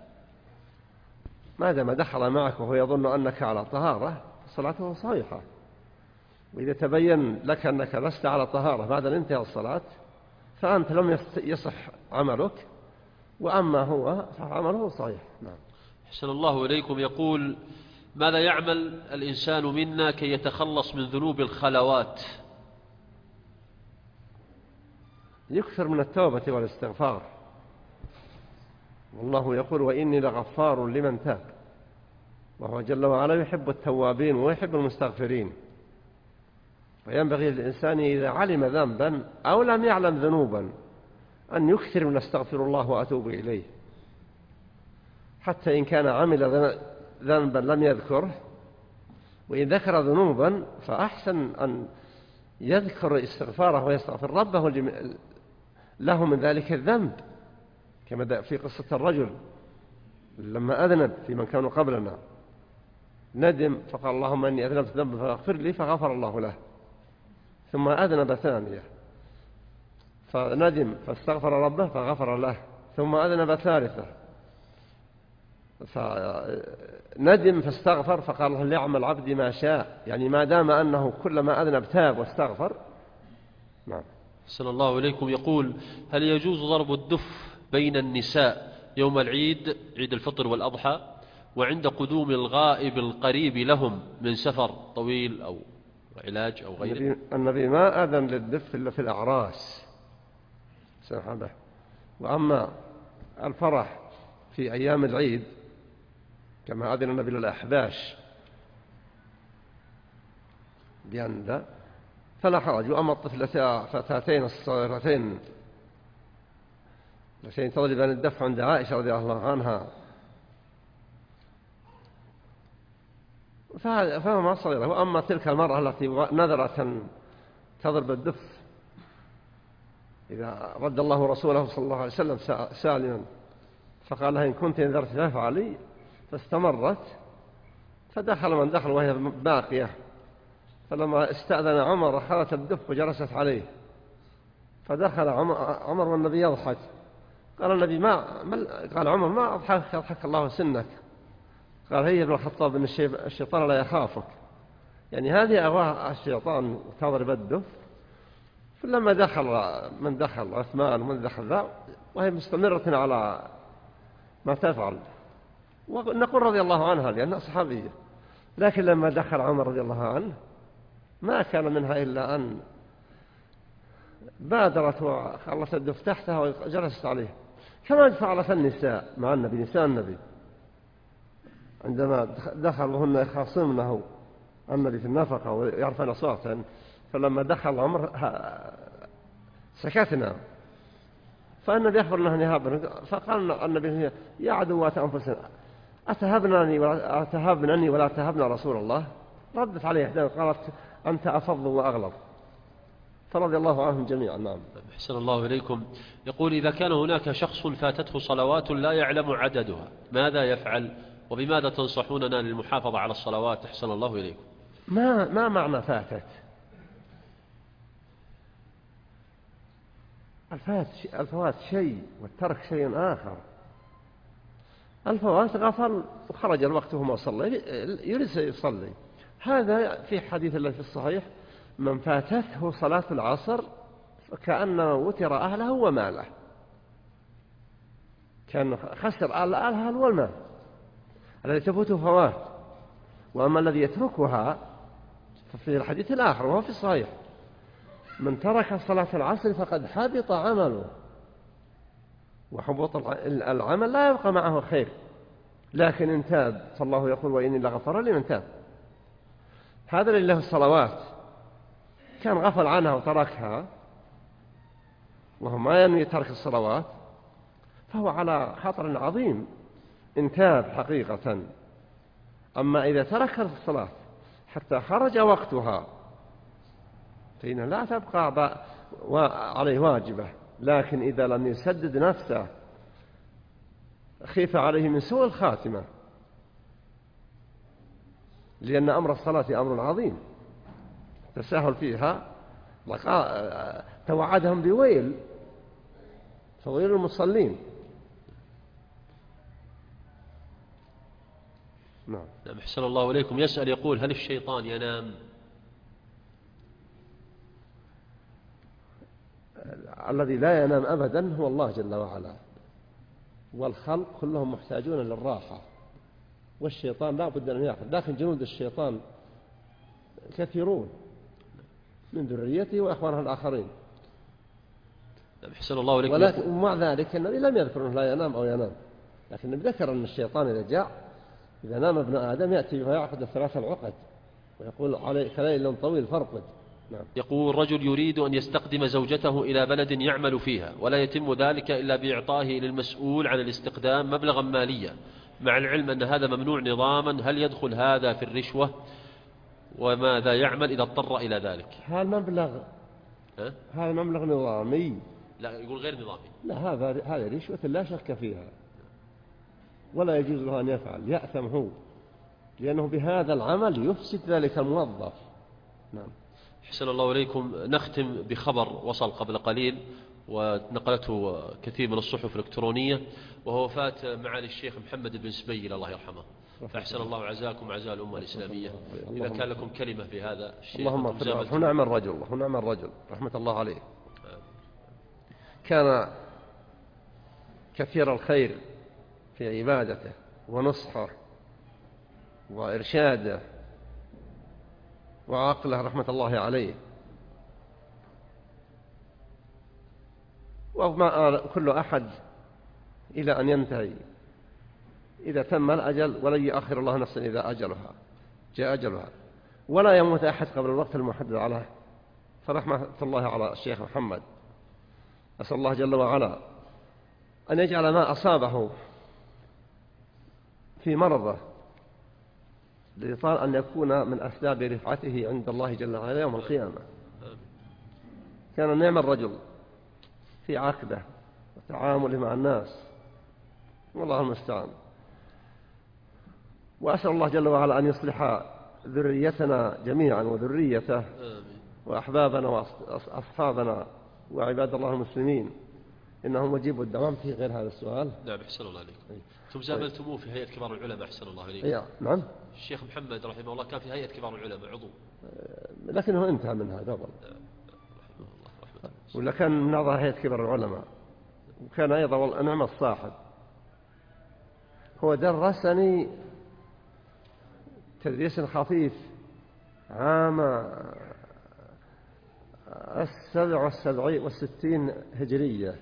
ما دام دخل معك وهو يظن أنك على طهارة صلاته صحيحة، وإذا تبين لك أنك لست على طهارة بعد انتهاء الصلاة فأنت لم يصح عملك، وأما هو فعمله صحيح. نعم. أحسن الله إليكم. يقول: ماذا يعمل الإنسان منا كي يتخلص من ذنوب الخلوات؟ يكثر من التوبة والاستغفار، والله يقول: وإني لغفار لمن تاب، وهو جل وعلا يحب التوابين ويحب المستغفرين. وينبغي للإنسان إذا علم ذنبا أو لم يعلم ذنوبا أن يكثر من استغفر الله وأتوب إليه، حتى إن كان عمل ذنبا لم يذكره، وإن ذكر ذنوبا فأحسن أن يذكر استغفاره ويستغفر ربه له من ذلك الذنب، كما في قصة الرجل لما أذنب في من كانوا قبلنا، ندم فقال: اللهم إني أذنبت ذنبا فاغفر لي، فغفر الله له. ثم أذنب ثانية فندم فاستغفر ربه فغفر له. ثم أذنب ثالثة فندم فاستغفر، فقال الله: ليعمل عبدي ما شاء، يعني ما دام أنه كلما أذنب تاب واستغفر. نعم. أحسن الله إليكم. يقول: هل يجوز ضرب الدف بين النساء يوم العيد، عيد الفطر والأضحى، وعند قدوم الغائب القريب لهم من سفر طويل أو علاج أو غيره؟ النبي, النبي ما أذن للدف إلا في الأعراس سحبه. وأما الفرح في أيام العيد كما أذن النبي للأحباش بأن فلا حرج. وأما الطفلتين الصغيرتين التي تضربان الدف عند عائشة رضي الله عنها فهما صغيرة. وأما تلك المرأة التي نذرت أن تضرب الدف إذا رد الله رسوله صلى الله عليه وسلم سالما فقال لها: إن كنت نذرت فافعلي، فاستمرت، فدخل من دخل وهي باقية، فلما استأذن عمر خلت الدف وجلست عليه، فدخل عمر والنبي يضحك. قال النبي: ما قال عمر: ما أضحك أضحك الله سنك. قال: هي ابن الخطاب إن الشيطان لا يخافك، يعني هذه أغواه الشيطان تضرب الدف. فلما دخل من دخل عثمان ومن دخل ذا وهي مستمرة على ما تفعل، ونقول رضي الله عنها لأنها صحابية، لكن لما دخل عمر رضي الله عنه ما كان منها إلا أن بادرت وخلصت الدف تحتها وجلست عليه، كما فعلت النساء مع النبي، نساء النبي عندما دخل وهن يخاصمنه النبي في النفقة ويعرفن أصواتا، فلما دخل عمر سكتنا، فالنبي أخبر أنه نهاب، فقال النبي: يا عدوات أنفسنا أتهبنني ولا أتهبنني ولا تهبنا رسول الله؟ ردت عليه إحدى قالت: أنت أفضل وأغلظ. فرضي الله عنهم جميعا. نعم. أحسن الله إليكم. يقول: إذا كان هناك شخص فاتته صلوات لا يعلم عددها ماذا يفعل، وبماذا تنصحوننا للمحافظة على الصلوات؟ أحسن الله إليكم. ما ما معنى فاتت؟ الفات الفوات شيء والترك شيء آخر. الفوات غفل وخرج الوقت وما صلى يريد يصلي، هذا في حديث الله في الصحيح: من فاتته صلاة العصر كأنما وتر أهله وماله، كان خسر أهله والمال الذي تفوته فوات. وأما الذي يتركها ففي الحديث الآخر وهو في الصحيح: من ترك صلاة العصر فقد حبط عمله، وحبط العمل لا يبقى معه خير، لكن إن تاب فالله يقول: وإني لغفر لمن تاب. هذا لله الصلوات كان غفل عنها وتركها وهو ما ينوي ترك الصلوات، فهو على خطر عظيم إن تاب حقيقة. أما إذا ترك الصلاة حتى خرج وقتها فإنها لا تبقى عليه واجبة، لكن إذا لم يسدد نفسه خيف عليه من سوء الخاتمة، لأن أمر الصلاة أمر عظيم، تساهل فيها توعدهم بويل، فويل المصلين. نعم. أحسن الله إليكم. يسأل يقول: هل الشيطان ينام؟ الذي لا ينام أبدا هو الله جل وعلا، والخلق كلهم محتاجون للراحة، والشيطان لا بد أن يأخذ، لكن جنود الشيطان كثيرون من ذريته وأخوانه الآخرين. أحسن الله إليكم. ولكن ومع ذلك النبي لم يذكر أنه لا ينام أو ينام، لكن النبي ذكر أن الشيطان إذا جاء إذا نام ابن آدم يأتي فيعقد الثلاث العقد ويقول عليك ليل طويل فارقد. نعم. يقول رجل يريد أن يستقدم زوجته إلى بلد يعمل فيها، ولا يتم ذلك إلا بإعطائه للمسؤول عن الاستقدام مبلغا ماليا، مع العلم أن هذا ممنوع نظاما، هل يدخل هذا في الرشوة؟ وماذا يعمل إذا اضطر إلى ذلك؟ هذا مبلغ ها؟ هذا مبلغ نظامي. لا، يقول غير نظامي. لا، هذا هذا رشوة لا شك فيها، ولا يجوز له أن يفعل، يأثم هو، لأنه بهذا العمل يفسد ذلك الموظف. نعم. أحسن الله إليكم. نختم بخبر وصل قبل قليل ونقلته كثير من الصحف الإلكترونية، وهو وفاة معالي الشيخ محمد بن سبيل الله يرحمه. فأحسن الله عزاكم عزاء الأمة الإسلامية. إذا كان لكم كلمة في هذا الشيء. اللهم اغفر له، نعم الرجل، نعم الرجل رحمة الله عليه، كان كثير الخير في عبادته ونصحه وإرشاده وعقله رحمة الله عليه، وما كل أحد إلى أن ينتهي، إذا تم الأجل ولن يؤخر الله نفسا إذا أجلها جاء أجلها، ولا يموت أحد قبل الوقت المحدد عليه. فرحمة الله على الشيخ محمد، أسأل الله جل وعلا أن يجعل ما أصابه في مرضه لطال أن يكون من أسباب رفعته عند الله جل وعلا يوم القيامة. كان نعم الرجل في عقده وتعامله مع الناس، والله المستعان. وأسأل الله جل وعلا أن يصلح ذريتنا جميعا وذريته وأحبابنا وأصحابنا وعباد الله المسلمين، إنه مجيب الدوام. في غير هذا السؤال؟ نعم. أحسن الله عليكم. ثم زاملتموه في هيئة كبار العلماء. أحسن الله عليكم. إيه. نعم. الشيخ محمد رحمه الله كان في هيئة كبار العلماء عضو، لكنه انتهى منها قبل، ولا كان من أعضاء هيئة كبار العلماء، وكان أيضا نعم الصاحب. هو درسني تدريس خفيف عام السبع والسبعين والستين هجرية،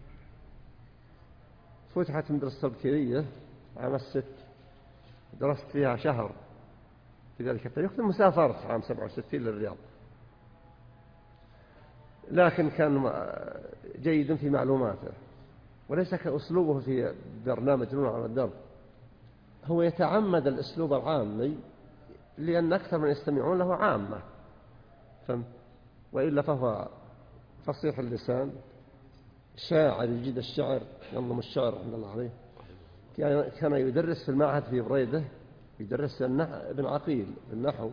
فتحت مدرسة البكيرية عام الست، درست فيها شهر في ذلك التاريخ، ثم سافرت عام سبعة وستين للرياض. لكن كان جيد في معلوماته، وليس كأسلوبه في برنامج نور على الدرب. هو يتعمد الأسلوب العامي لأن أكثر من يستمعون له عامة، وإلا فهو فصيح اللسان، شاعر يجيد الشعر، ينظم الشعر رحمه الله عليه. كان يدرس في المعهد في بريدة، يدرس ابن عقيل بالنحو.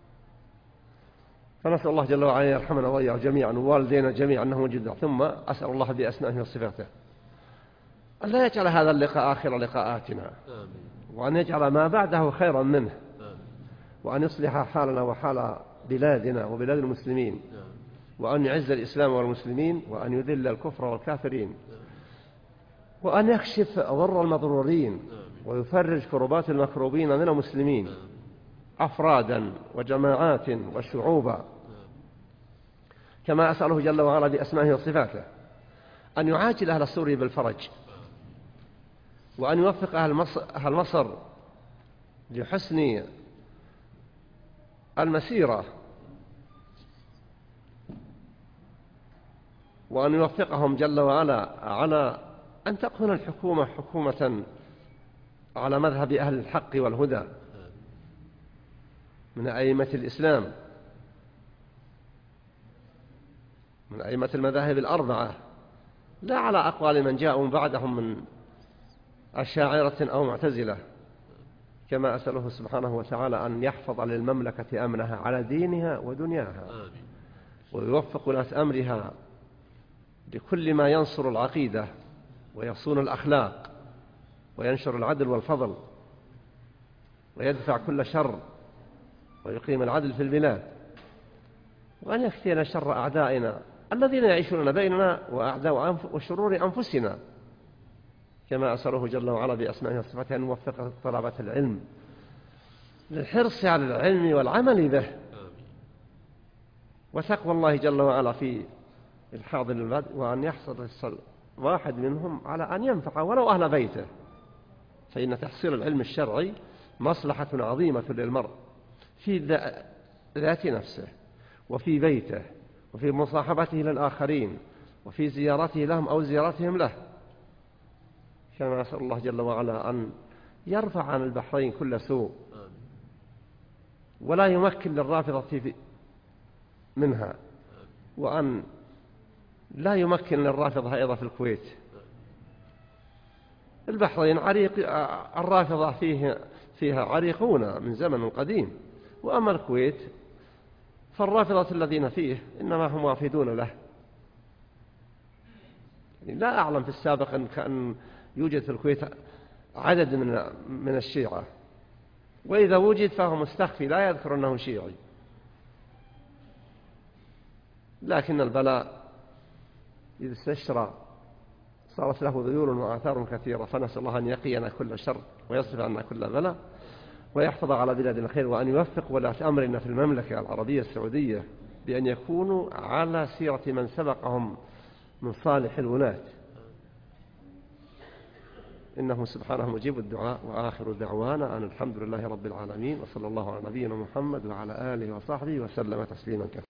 فنسأل الله جل وعلا يرحمنا وإياه جميعا ووالدينا جميعا أنه جدا. ثم أسأل الله بأسمائه وصفاته أن لا يجعل هذا اللقاء آخر لقاءاتنا، وأن يجعل ما بعده خيرا منه، وأن يصلح حالنا وحال بلادنا وبلاد المسلمين، وأن يعز الإسلام والمسلمين، وأن يذل الكفر والكافرين، وأن يكشف ضر المضرورين، ويفرج كربات المكروبين من المسلمين أفرادا وجماعات وشعوبا. كما أسأله جل وعلا بأسمائه وصفاته أن يعاجل أهل سوريا بالفرج، وأن يوفق أهل مصر لحسن المسيرة، وأن يوفقهم جل وعلا على أن تكون الحكومة حكومة على مذهب أهل الحق والهدى من أئمة الإسلام، من أئمة المذاهب الأربعة، لا على أقوال من جاءوا بعدهم من أشاعرة أو معتزلة. كما أسأله سبحانه وتعالى أن يحفظ للمملكة أمنها على دينها ودنياها، ويوفق ولاة أمرها لكل ما ينصر العقيدة ويصون الأخلاق وينشر العدل والفضل ويدفع كل شر ويقيم العدل في البلاد، وأن يكفينا شر أعدائنا الذين يعيشون بيننا وأعداء وشرور أنفسنا، كما أسأله جل وعلا بأسمائه وصفاته أن يوفق طلبة العلم للحرص على العلم والعمل به وتقوى الله جل وعلا في الحاضر البدء، وأن يحصل واحد منهم على أن ينفع ولو أهل بيته، فإن تحصيل العلم الشرعي مصلحة عظيمة للمرء في ذات نفسه وفي بيته وفي مصاحبته للآخرين وفي زيارته لهم أو زيارتهم له، كما أسأل الله جل وعلا أن يرفع عن البحرين كل سوء ولا يمكن للرافضة منها، وأن لا يمكن للرافضة أيضا في الكويت. البحرين عريق، الرافضة فيه فيها عريقون من زمن قديم، وأما الكويت فالرافضة الذين فيه إنما هم وافدون له. يعني لا أعلم في السابق أن كان يوجد في الكويت عدد من من الشيعة، وإذا وجد فهو مستخفي لا يذكر أنه شيعي، لكن البلاء إذا استشرى صارت له ذيول وآثار كثيرة، فنسأل الله أن يقينا كل شر ويصرف عنا كل بلاء ويحفظ على بلادنا الخير، وأن يوفق ولاة أمرنا في المملكة العربية السعودية بأن يكونوا على سيرة من سبقهم من صالح الولاة، إنه سبحانه مجيب الدعاء. وآخر دعوانا أن الحمد لله رب العالمين، وصلى الله على نبينا محمد وعلى آله وصحبه وسلم تسليما كثيرا.